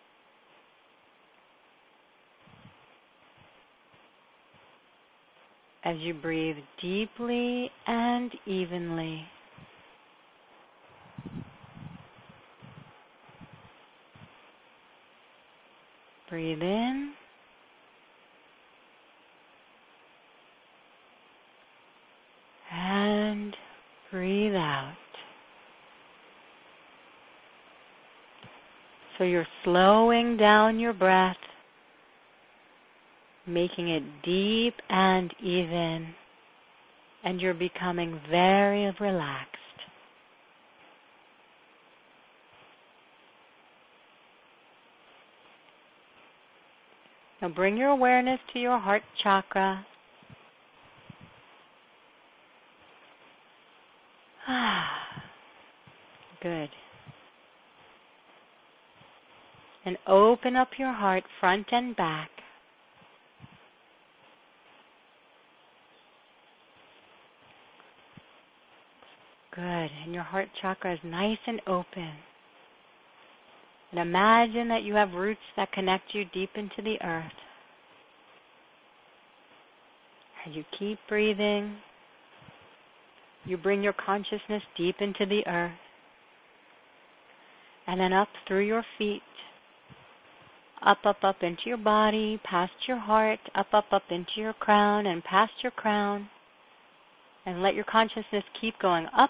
Speaker 1: As you breathe deeply and evenly. Breathe in. And breathe out. So you're slowing down your breath, making it deep and even, and you're becoming very relaxed. Now bring your awareness to your heart chakra. Good. And open up your heart front and back. Good. And your heart chakra is nice and open. And imagine that you have roots that connect you deep into the earth. As you keep breathing, you bring your consciousness deep into the earth. And then up through your feet, up into your body, past your heart, up into your crown and past your crown. And let your consciousness keep going up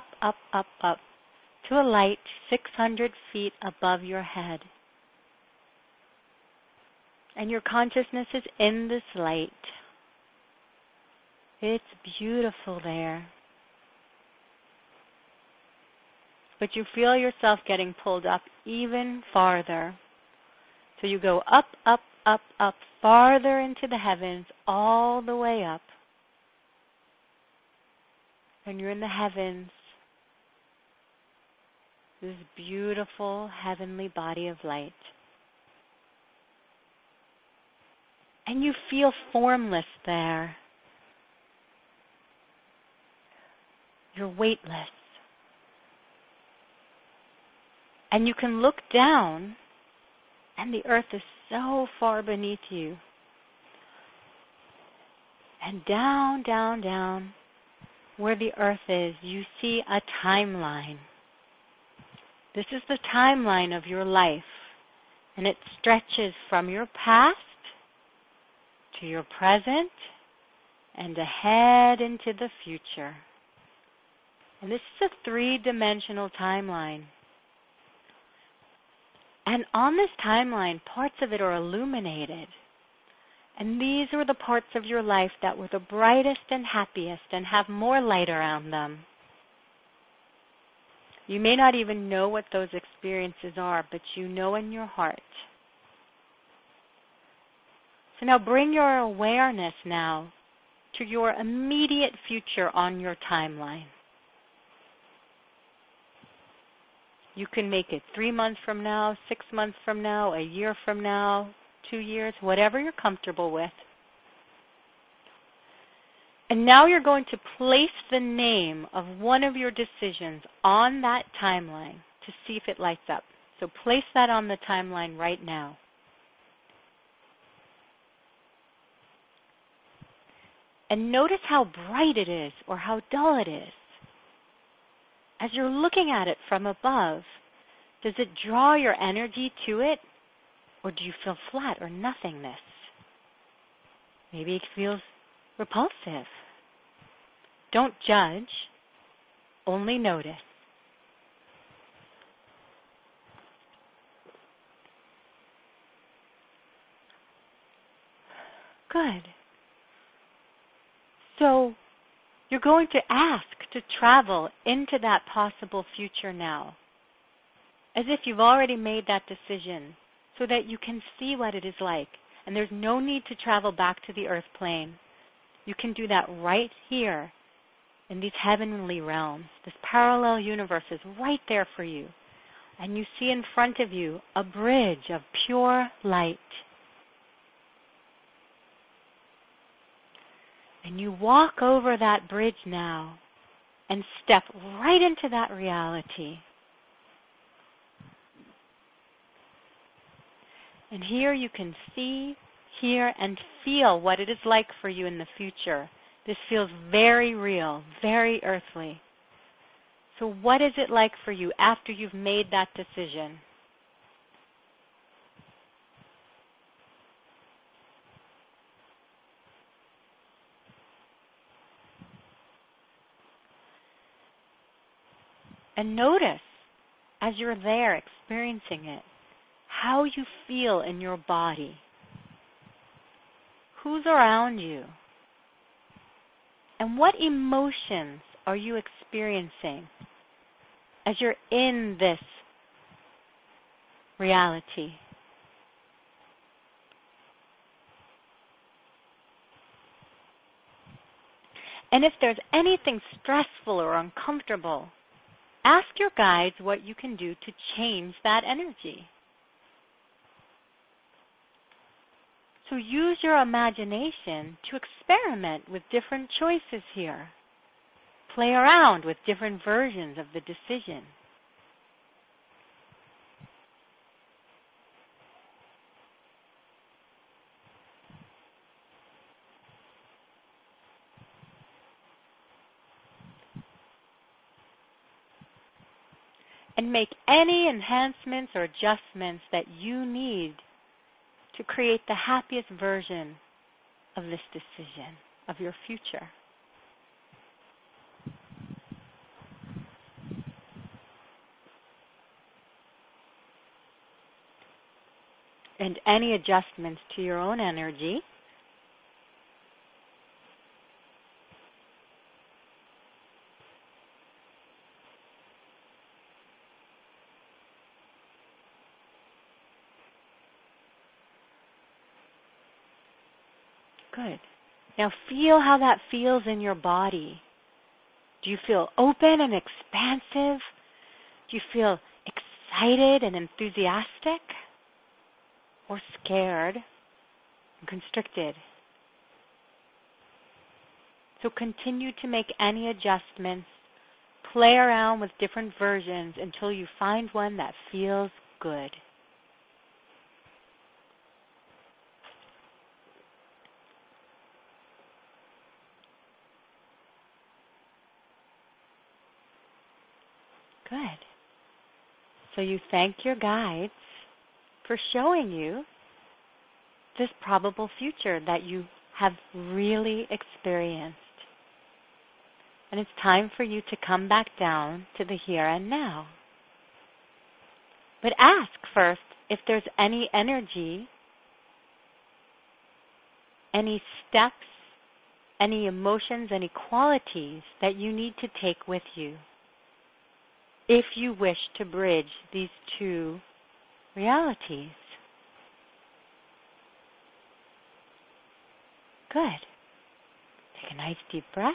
Speaker 1: to a light 600 feet above your head. And your consciousness is in this light. It's beautiful there. But you feel yourself getting pulled up even farther. So you go up, farther into the heavens, all the way up. And you're in the heavens. This beautiful heavenly body of light. And you feel formless there. You're weightless. And you can look down, and the earth is so far beneath you. And down, where the earth is, you see a timeline. This is the timeline of your life, and it stretches from your past to your present and ahead into the future. And this is a 3-dimensional timeline. And on this timeline, parts of it are illuminated. And these are the parts of your life that were the brightest and happiest and have more light around them. You may not even know what those experiences are, but you know in your heart. So now bring your awareness now to your immediate future on your timeline. You can make it 3 months from now, 6 months from now, a year from now, 2 years, whatever you're comfortable with. And now you're going to place the name of one of your decisions on that timeline to see if it lights up. So place that on the timeline right now. And notice how bright it is or how dull it is. As you're looking at it from above, does it draw your energy to it, or do you feel flat or nothingness? Maybe it feels repulsive. Don't judge, only notice. Good. So, you're going to ask to travel into that possible future now, as if you've already made that decision, so that you can see what it is like. And there's no need to travel back to the earth plane. You can do that right here in these heavenly realms. This parallel universe is right there for you. And you see in front of you a bridge of pure light. And you walk over that bridge now and step right into that reality. And here you can see, hear, and feel what it is like for you in the future. This feels very real, very earthly. So what is it like for you after you've made that decision? And notice, as you're there experiencing it, how you feel in your body. Who's around you? And what emotions are you experiencing as you're in this reality? And if there's anything stressful or uncomfortable, ask your guides what you can do to change that energy. So use your imagination to experiment with different choices here. Play around with different versions of the decision. And make any enhancements or adjustments that you need to create the happiest version of this decision, of your future. And any adjustments to your own energy good. Now feel how that feels in your body. Do you feel open and expansive? Do you feel excited and enthusiastic? Or scared and constricted? So continue to make any adjustments. Play around with different versions until you find one that feels good. Good. So you thank your guides for showing you this probable future that you have really experienced. And it's time for you to come back down to the here and now. But ask first if there's any energy, any steps, any emotions, any qualities that you need to take with you if you wish to bridge these two realities. Good. Take a nice deep breath.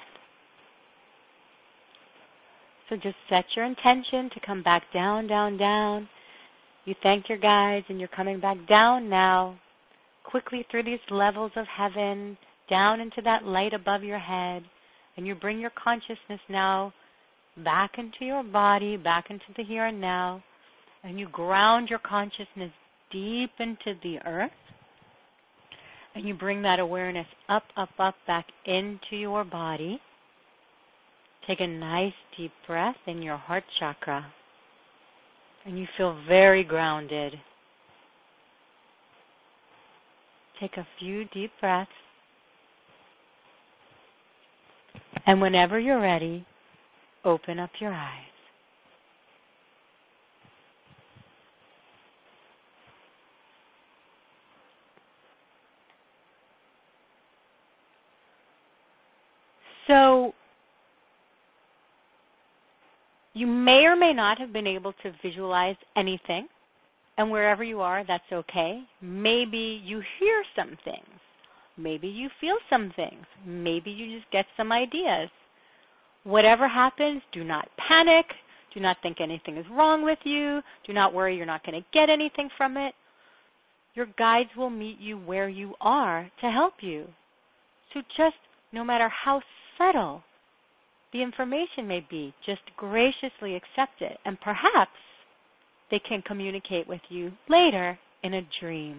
Speaker 1: So just set your intention to come back down, down, down. You thank your guides and you're coming back down now, quickly through these levels of heaven, down into that light above your head. And you bring your consciousness now back into your body, back into the here and now. And you ground your consciousness deep into the earth. And you bring that awareness up, up, up, back into your body. Take a nice deep breath in your heart chakra. And you feel very grounded. Take a few deep breaths. And whenever you're ready, open up your eyes. So, you may or may not have been able to visualize anything, and wherever you are, that's okay. Maybe you hear some things. Maybe you feel some things. Maybe you just get some ideas. Whatever happens, do not panic. Do not think anything is wrong with you. Do not worry you're not going to get anything from it. Your guides will meet you where you are to help you. So just, no matter how subtle the information may be, just graciously accept it, and perhaps they can communicate with you later in a dream.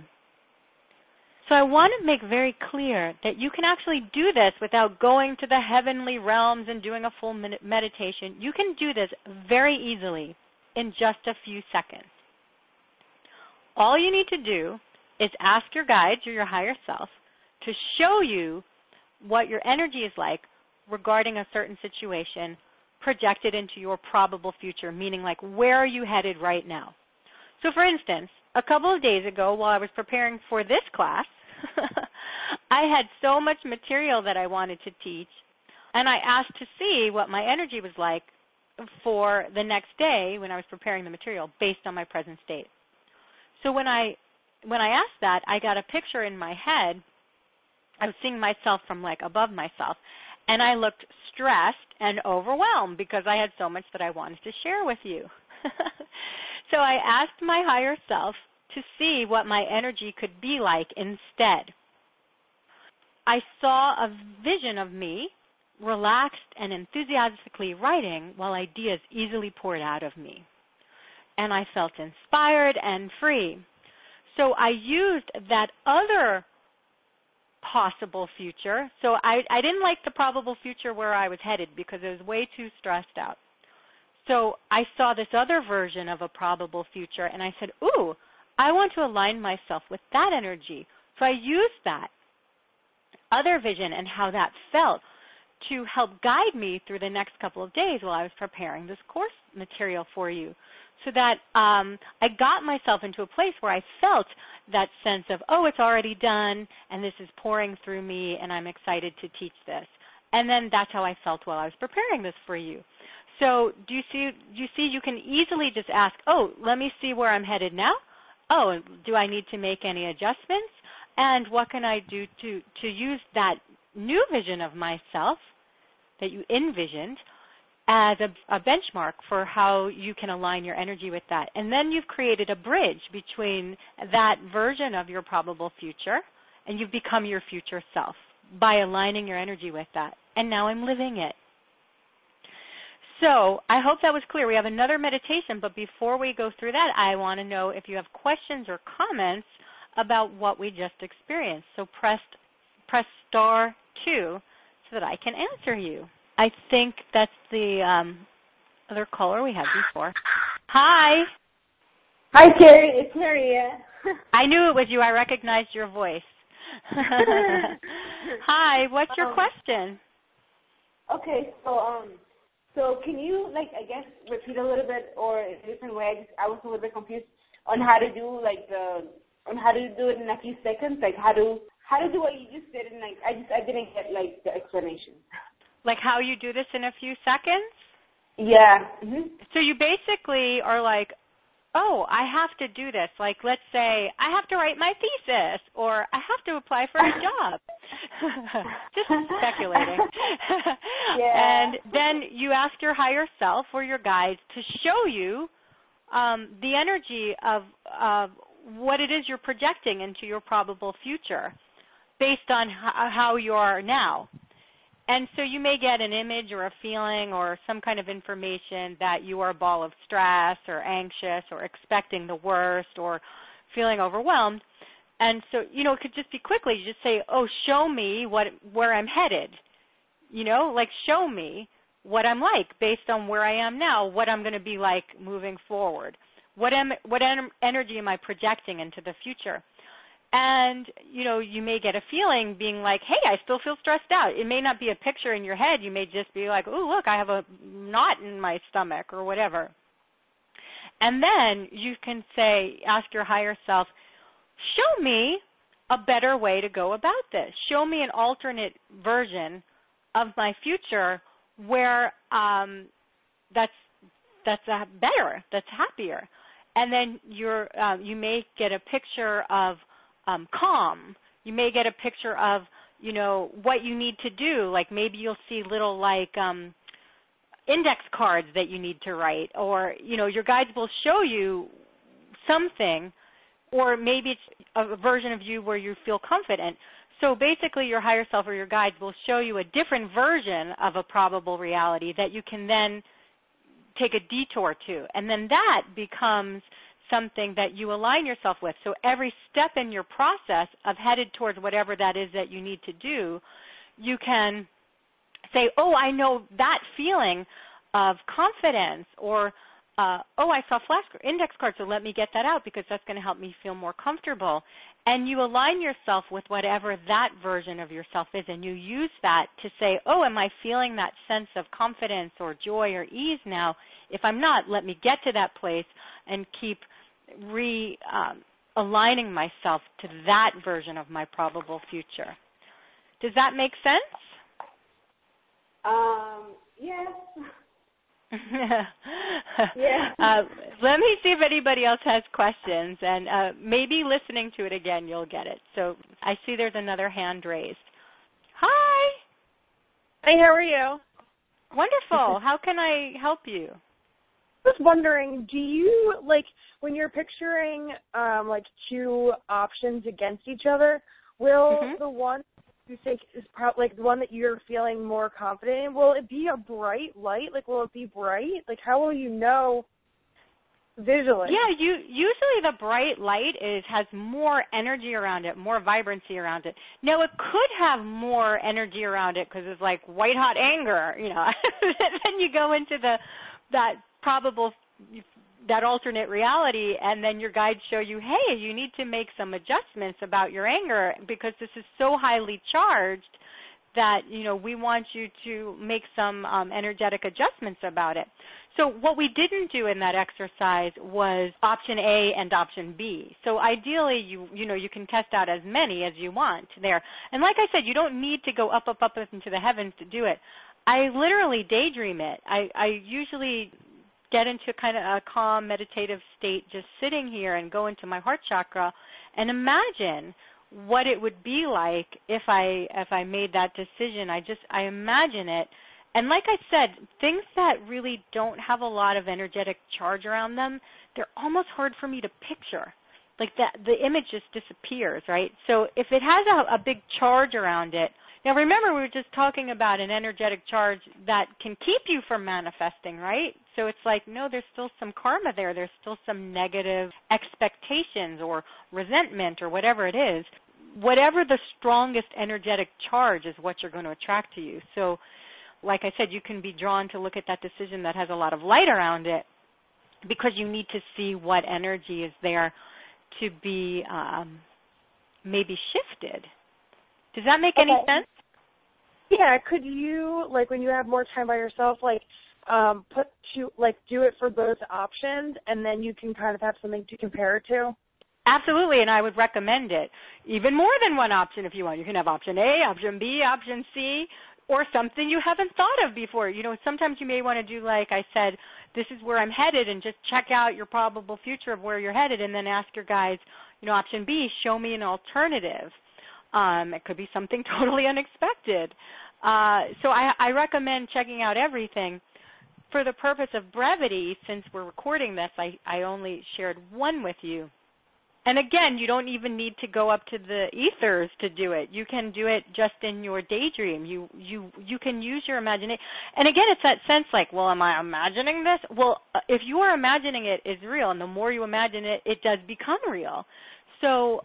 Speaker 1: So I want to make very clear that you can actually do this without going to the heavenly realms and doing a full meditation. You can do this very easily in just a few seconds. All you need to do is ask your guides or your higher self to show you what your energy is like regarding a certain situation projected into your probable future, meaning like where are you headed right now. So for instance, a couple of days ago while I was preparing for this class, I had so much material that I wanted to teach, and I asked to see what my energy was like for the next day when I was preparing the material based on my present state. So when I asked that, I got a picture in my head. I was seeing myself from like above myself, and I looked stressed and overwhelmed because I had so much that I wanted to share with you. So I asked my higher self to see what my energy could be like instead. I saw a vision of me relaxed and enthusiastically writing while ideas easily poured out of me. And I felt inspired and free. So I used that other possible future. So I didn't like the probable future where I was headed because it was way too stressed out. So I saw this other version of a probable future, and I said, ooh, I want to align myself with that energy. So I used that other vision and how that felt to help guide me through the next couple of days while I was preparing this course material for you, so that I got myself into a place where I felt that sense of, oh, it's already done, and this is pouring through me, and I'm excited to teach this. And then that's how I felt while I was preparing this for you. So do you see you can easily just ask, oh, let me see where I'm headed now. Oh, do I need to make any adjustments? And what can I do to use that new vision of myself that you envisioned as a benchmark for how you can align your energy with that. And then you've created a bridge between that version of your probable future, and you've become your future self by aligning your energy with that. And now I'm living it. So I hope that was clear. We have another meditation, but before we go through that, I want to know if you have questions or comments about what we just experienced. So press star 2 so that I can answer you. I think that's the other caller we had before. Hi.
Speaker 2: Hi, Carrie. It's Maria.
Speaker 1: I knew it was you. I recognized your voice. Hi. What's your question?
Speaker 2: Okay. So can you, I guess, repeat a little bit or in a different way? I was a little bit confused on how to do, how to do it in a few seconds, how to do what you just did, and I didn't get the explanation. Like
Speaker 1: how you do this in a few seconds?
Speaker 2: Yeah. Mm-hmm.
Speaker 1: So you basically are like, oh, I have to do this. Like, let's say I have to write my thesis, or I have to apply for a job. Just speculating.
Speaker 2: Yeah.
Speaker 1: And then you ask your higher self or your guides to show you the energy of what it is you're projecting into your probable future based on how you are now. And so you may get an image or a feeling or some kind of information that you are a ball of stress or anxious or expecting the worst or feeling overwhelmed. And so, it could just be quickly, you just say, oh, show me where I'm headed. Show me what I'm like based on where I am now, what I'm going to be like moving forward. What energy am I projecting into the future? And, you may get a feeling being like, hey, I still feel stressed out. It may not be a picture in your head. You may just be like, oh, look, I have a knot in my stomach or whatever. And then you can ask your higher self, show me a better way to go about this. Show me an alternate version of my future where that's better, that's happier. And then you may get a picture of calm. You may get a picture of, what you need to do. Like maybe you'll see little index cards that you need to write, or, your guides will show you something, or maybe it's a version of you where you feel confident. So basically your higher self or your guides will show you a different version of a probable reality that you can then take a detour to. And then that becomes something that you align yourself with. So every step in your process of headed towards whatever that is that you need to do, you can say, oh, I know that feeling of confidence, or, oh, I saw flash index cards, so let me get that out because that's going to help me feel more comfortable. And you align yourself with whatever that version of yourself is, and you use that to say, oh, am I feeling that sense of confidence or joy or ease now? If I'm not, let me get to that place and keep aligning myself to that version of my probable future. Does that make sense?
Speaker 2: Yes.
Speaker 1: Yeah. Let me see if anybody else has questions, and maybe listening to it again, you'll get it. So I see there's another hand raised. Hi.
Speaker 4: Hey, how are you?
Speaker 1: Wonderful. How can I help you?
Speaker 4: I was wondering, do you, when you're picturing, two options against each other, will the one you think is probably, the one that you're feeling more confident in, will it be a bright light? Will it be bright? How will you know visually?
Speaker 1: Yeah, usually the bright light has more energy around it, more vibrancy around it. Now, it could have more energy around it because it's like white-hot anger, Then you go into that probable that alternate reality, and then your guides show you, hey, you need to make some adjustments about your anger because this is so highly charged that, we want you to make some energetic adjustments about it. So what we didn't do in that exercise was option A and option B. So ideally, you can test out as many as you want there. And like I said, you don't need to go up into the heavens to do it. I literally daydream it. I usually get into kind of a calm, meditative state just sitting here and go into my heart chakra and imagine what it would be like if I made that decision. I imagine it. And like I said, things that really don't have a lot of energetic charge around them, they're almost hard for me to picture. Like the image just disappears, right? So if it has a big charge around it, now remember we were just talking about an energetic charge that can keep you from manifesting, right? So it's like, no, there's still some karma there. There's still some negative expectations or resentment or whatever it is. Whatever the strongest energetic charge is what you're going to attract to you. So like I said, you can be drawn to look at that decision that has a lot of light around it because you need to see what energy is there to be maybe shifted. Does that make any sense?
Speaker 4: Yeah. Could you, like, when you have more time by yourself, do it for both options, and then you can kind of have something to compare it to?
Speaker 1: Absolutely, and I would recommend it. Even more than one option if you want. You can have option A, option B, option C, or something you haven't thought of before. Sometimes you may want to do, like I said, this is where I'm headed, and just check out your probable future of where you're headed, and then ask your guides, option B, show me an alternative. It could be something totally unexpected. So I recommend checking out everything. For the purpose of brevity, since we're recording this, I only shared one with you. And again, you don't even need to go up to the ethers to do it. You can do it just in your daydream. You can use your imagination. And again, it's that sense like, well, am I imagining this? Well, if you are imagining it is real, and the more you imagine it, it does become real. So,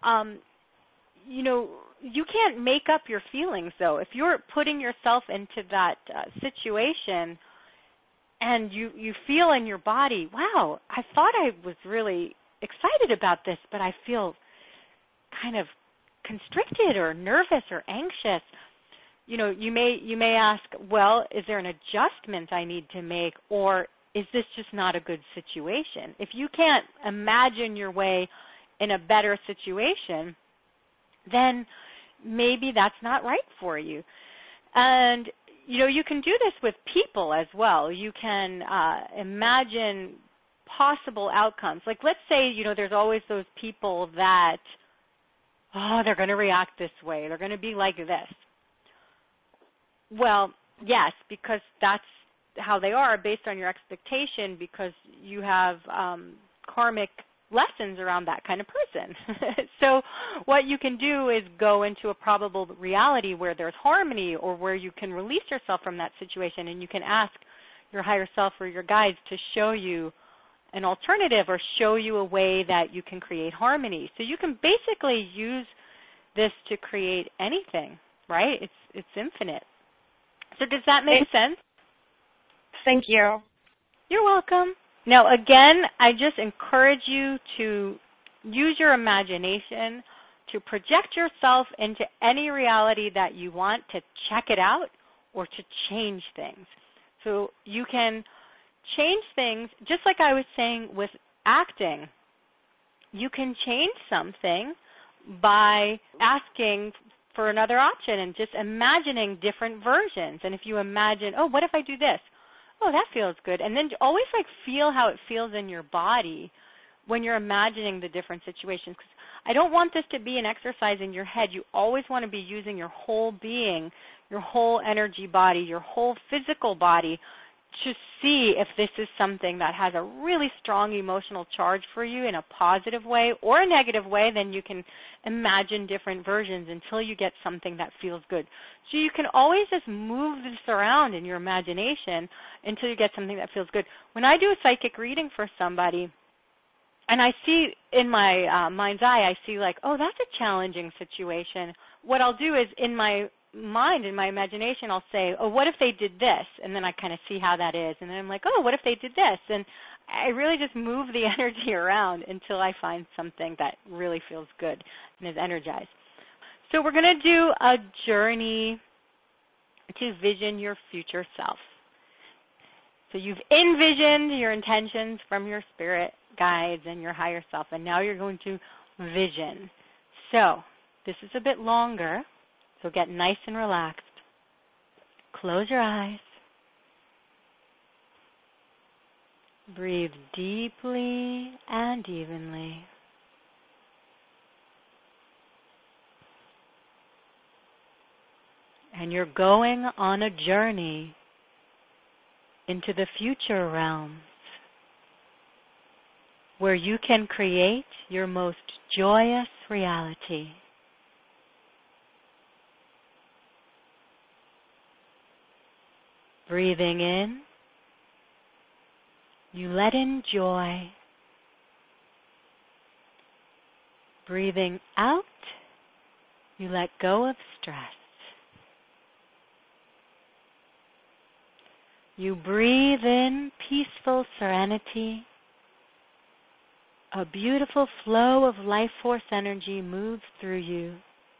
Speaker 1: you can't make up your feelings, though. If you're putting yourself into that situation and you feel in your body, wow, I thought I was really excited about this, but I feel kind of constricted or nervous or anxious. You may ask, well, is there an adjustment I need to make, or is this just not a good situation? If you can't imagine your way in a better situation, then maybe that's not right for you. And, you can do this with people as well. You can imagine possible outcomes. Like, let's say, there's always those people that, they're going to react this way. They're going to be like this. Well, yes, because that's how they are based on your expectation, because you have karmic lessons around that kind of person. So what you can do is go into a probable reality where there's harmony, or where you can release yourself from that situation, and you can ask your higher self or your guides to show you an alternative or show you a way that you can create harmony. So you can basically use this to create anything, right? It's infinite. So does that make sense?
Speaker 4: Thank you.
Speaker 1: You're welcome. Now, again, I just encourage you to use your imagination to project yourself into any reality that you want, to check it out or to change things. So you can change things, just like I was saying with acting. You can change something by asking for another option and just imagining different versions. And if you imagine, oh, what if I do this? Oh, that feels good. And then always feel how it feels in your body when you're imagining the different situations. Because I don't want this to be an exercise in your head. You always want to be using your whole being, your whole energy body, your whole physical body to see if this is something that has a really strong emotional charge for you in a positive way or a negative way. Then you can imagine different versions until you get something that feels good. So you can always just move this around in your imagination until you get something that feels good. When I do a psychic reading for somebody, and I see in my mind's eye, I see like, oh, that's a challenging situation. What I'll do is in my mind, in my imagination, I'll say, oh, what if they did this? And then I kind of see how that is. And then I'm like, oh, what if they did this? And I really just move the energy around until I find something that really feels good and is energized. So we're going to do a journey to vision your future self. So you've envisioned your intentions from your spirit guides and your higher self, and now you're going to vision. So this is a bit longer, so get nice and relaxed. Close your eyes. Breathe deeply and evenly. And you're going on a journey into the future realms where you can create your most joyous reality. Breathing in, you let in joy. Breathing out, you let go of stress. You breathe in peaceful serenity. A beautiful flow of life force energy moves through you.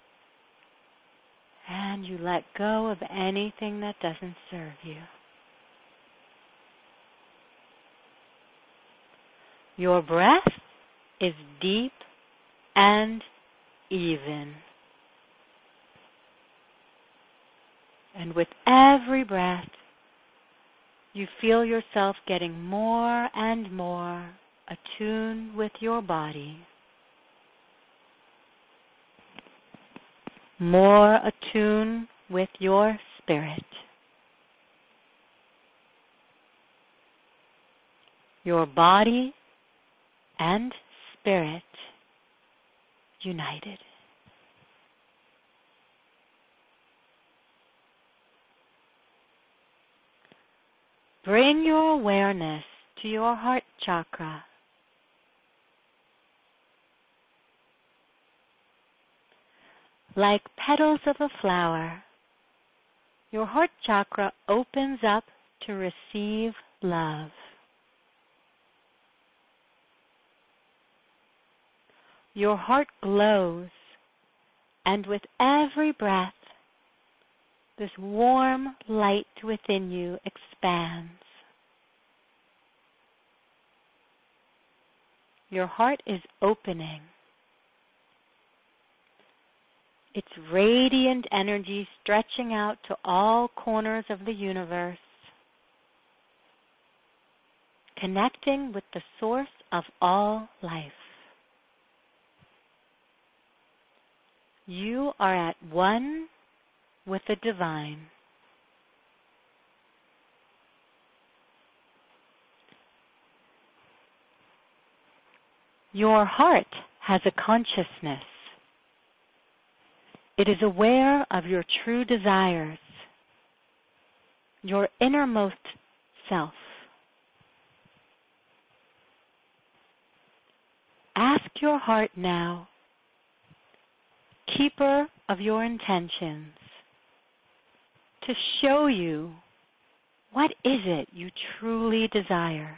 Speaker 1: And you let go of anything that doesn't serve you. Your breath is deep and even. And with every breath, you feel yourself getting more and more attuned with your body, more attuned with your spirit. Your body and spirit united. Bring your awareness to your heart chakra. Like petals of a flower, your heart chakra opens up to receive love. Your heart glows, and with every breath, this warm light within you expands. Your heart is opening. Its radiant energy stretching out to all corners of the universe, connecting with the source of all life. You are at one with the divine. Your heart has a consciousness. It is aware of your true desires, your innermost self. Ask your heart now, keeper of your intentions, to show you what is it you truly desire.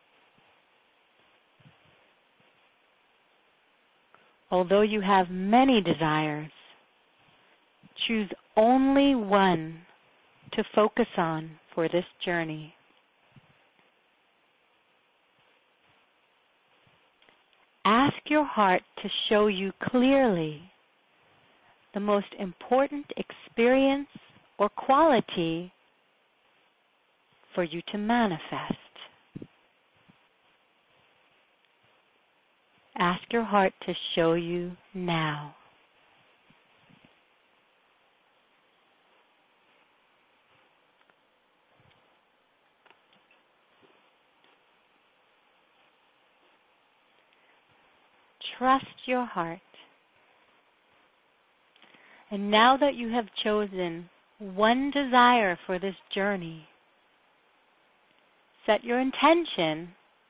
Speaker 1: Although you have many desires, choose only one to focus on for this journey. Ask your heart to show you clearly the most important experience or quality for you to manifest. Ask your heart to show you now. Trust your heart. And now that you have chosen one desire for this journey, set your intention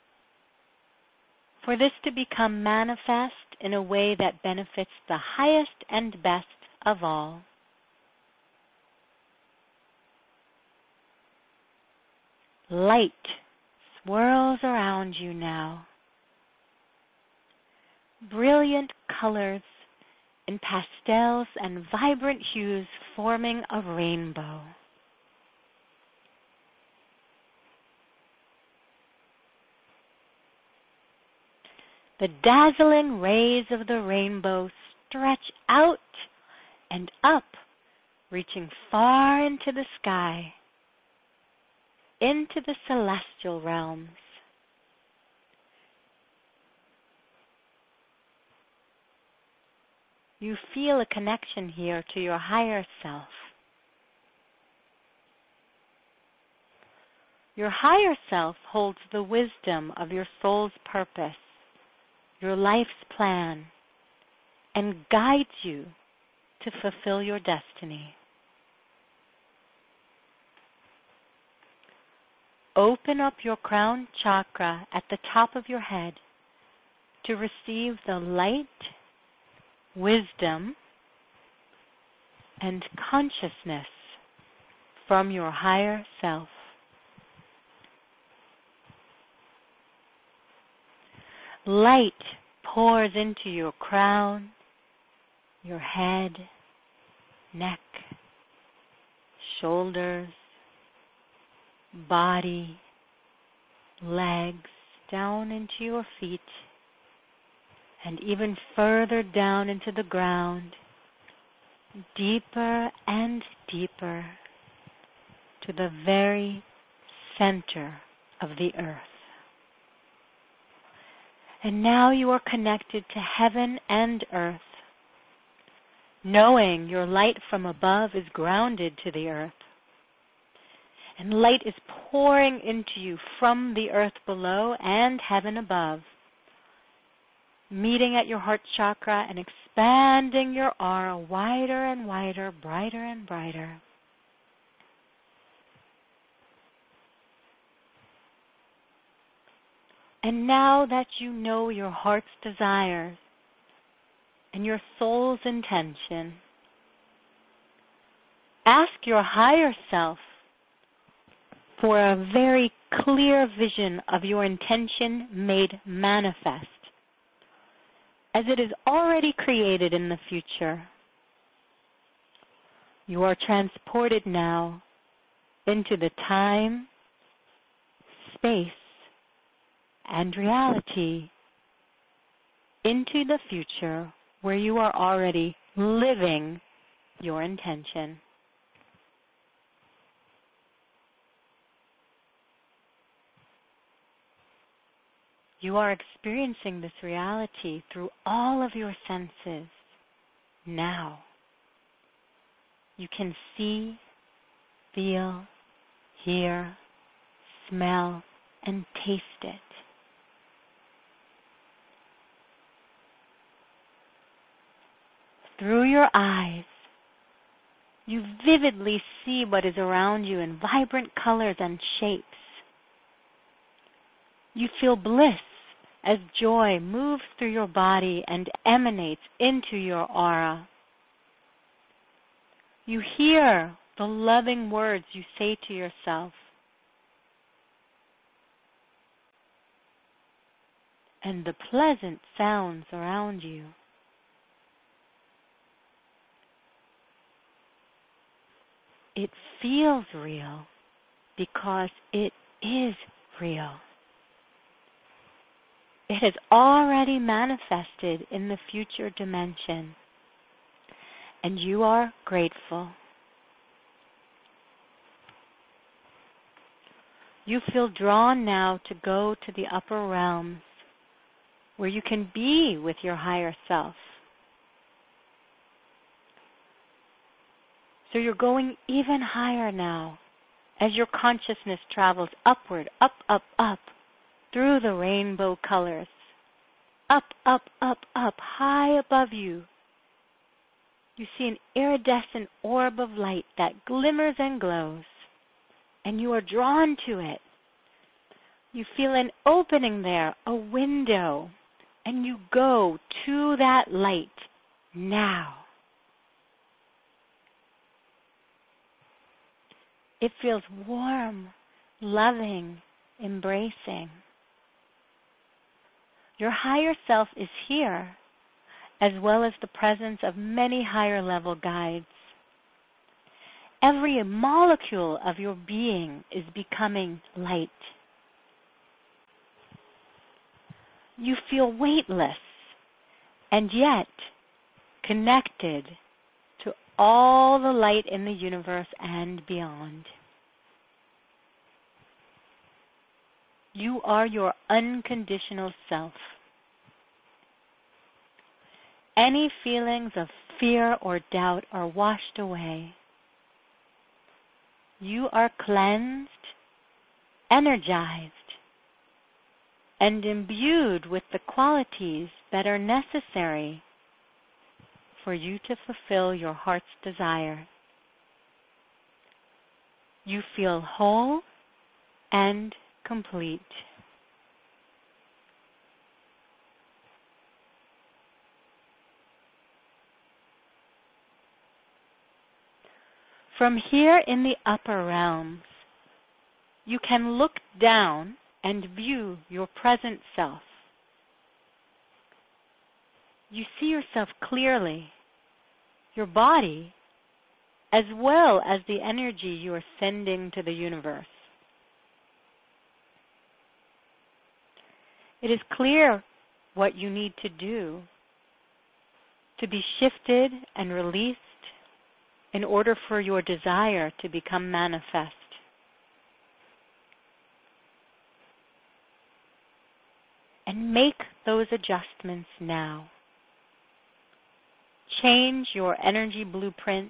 Speaker 1: for this to become manifest in a way that benefits the highest and best of all. Light swirls around you now. Brilliant colors in pastels and vibrant hues forming a rainbow. The dazzling rays of the rainbow stretch out and up, reaching far into the sky, into the celestial realms. You feel a connection here to your higher self. Your higher self holds the wisdom of your soul's purpose, your life's plan, and guides you to fulfill your destiny. Open up your crown chakra at the top of your head to receive the light, wisdom, and consciousness from your higher self. Light pours into your crown, your head, neck, shoulders, body, legs, down into your feet, and even further down into the ground, deeper and deeper to the very center of the earth. And now you are connected to heaven and earth, knowing your light from above is grounded to the earth. And light is pouring into you from the earth below and heaven above, meeting at your heart chakra and expanding your aura wider and wider, brighter and brighter. And now that you know your heart's desires and your soul's intention, ask your higher self for a very clear vision of your intention made manifest, as it is already created in the future. You are transported now into the time, space, and reality, into the future where you are already living your intention. You are experiencing this reality through all of your senses now. You can see, feel, hear, smell, and taste it. Through your eyes, you vividly see what is around you in vibrant colors and shapes. You feel bliss as joy moves through your body and emanates into your aura. You hear the loving words you say to yourself. And the pleasant sounds around you. It feels real because it is real. It has already manifested in the future dimension, and you are grateful. You feel drawn now to go to the upper realms, where you can be with your higher self. So you're going even higher now as your consciousness travels upward, up, up, up, through the rainbow colors. Up, up, up, up, high above you. You see an iridescent orb of light that glimmers and glows, and you are drawn to it. You feel an opening there, a window, and you go to that light now. It feels warm, loving, embracing. Your higher self is here, as well as the presence of many higher level guides. Every molecule of your being is becoming light. You feel weightless and yet connected to all the light in the universe and beyond. You are your unconditional self. Any feelings of fear or doubt are washed away. You are cleansed, energized, and imbued with the qualities that are necessary for you to fulfill your heart's desire. You feel whole and complete. From here in the upper realms, you can look down and view your present self. You see yourself clearly, your body, as well as the energy you are sending to the universe. It is clear what you need to do to be shifted and released in order for your desire to become manifest. And make those adjustments now. Change your energy blueprint,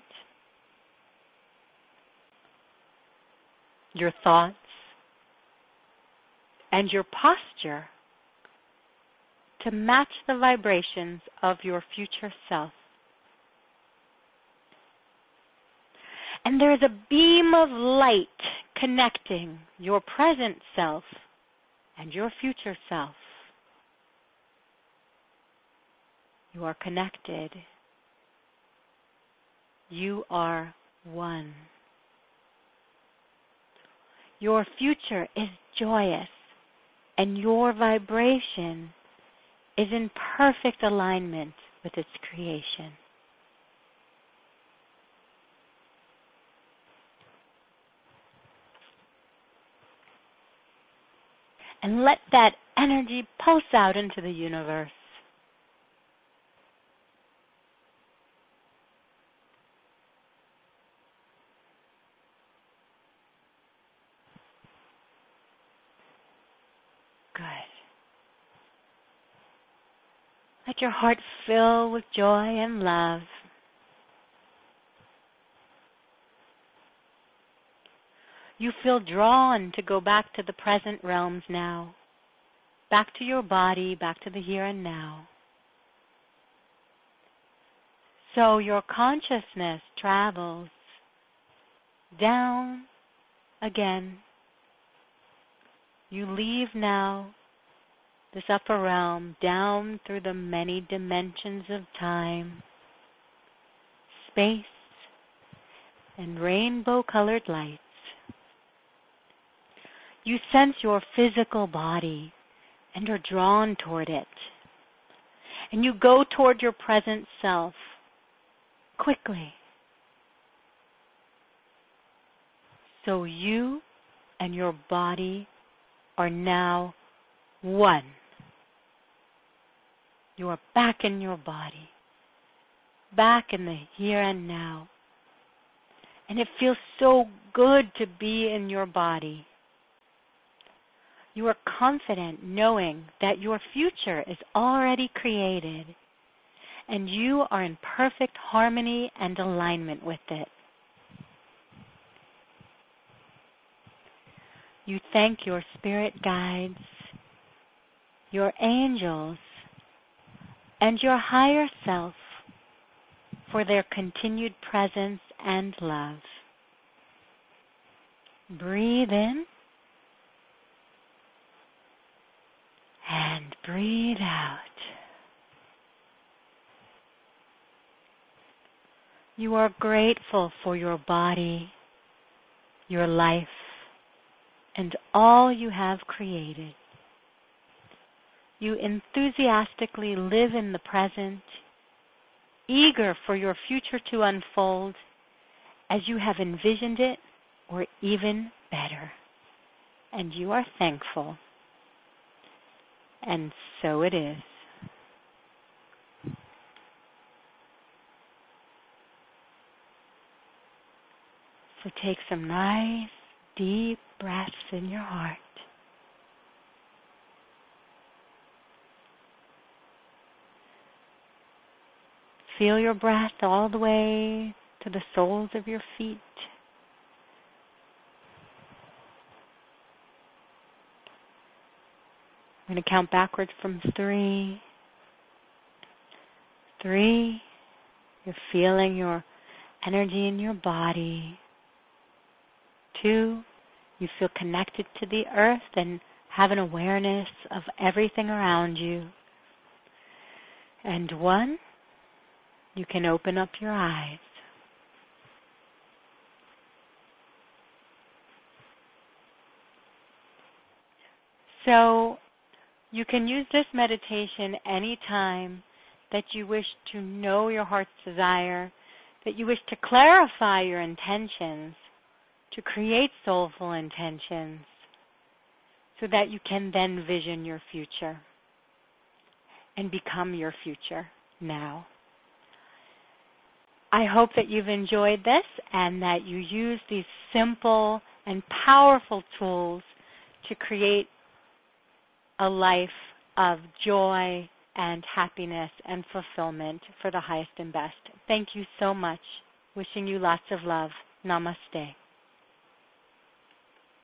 Speaker 1: your thoughts, and your posture to match the vibrations of your future self. And there is a beam of light connecting your present self and your future self. You are connected. You are one. Your future is joyous, and your vibration is in perfect alignment with its creation. And let that energy pulse out into the universe. Good. Let your heart fill with joy and love. You feel drawn to go back to the present realms now, back to your body, back to the here and now. So your consciousness travels down again. You leave now this upper realm down through the many dimensions of time, space, and rainbow-colored lights. You sense your physical body and are drawn toward it. And you go toward your present self quickly. So you and your body are now one. You are back in your body, back in the here and now. And it feels so good to be in your body. You are confident knowing that your future is already created and you are in perfect harmony and alignment with it. You thank your spirit guides, your angels, and your higher self for their continued presence and love. Breathe in and breathe out. You are grateful for your body, your life, and all you have created. You enthusiastically live in the present, eager for your future to unfold as you have envisioned it, or even better. And you are thankful. And so it is. So take some nice, deep breaths in your heart. Feel your breath all the way to the soles of your feet. I'm going to count backwards from 3. 3, you're feeling your energy in your body. 2, you feel connected to the earth and have an awareness of everything around you. And 1, you can open up your eyes. So you can use this meditation anytime that you wish to know your heart's desire, that you wish to clarify your intentions, to create soulful intentions, so that you can then vision your future and become your future now. I hope that you've enjoyed this and that you use these simple and powerful tools to create a life of joy and happiness and fulfillment for the highest and best. Thank you so much. Wishing you lots of love. Namaste.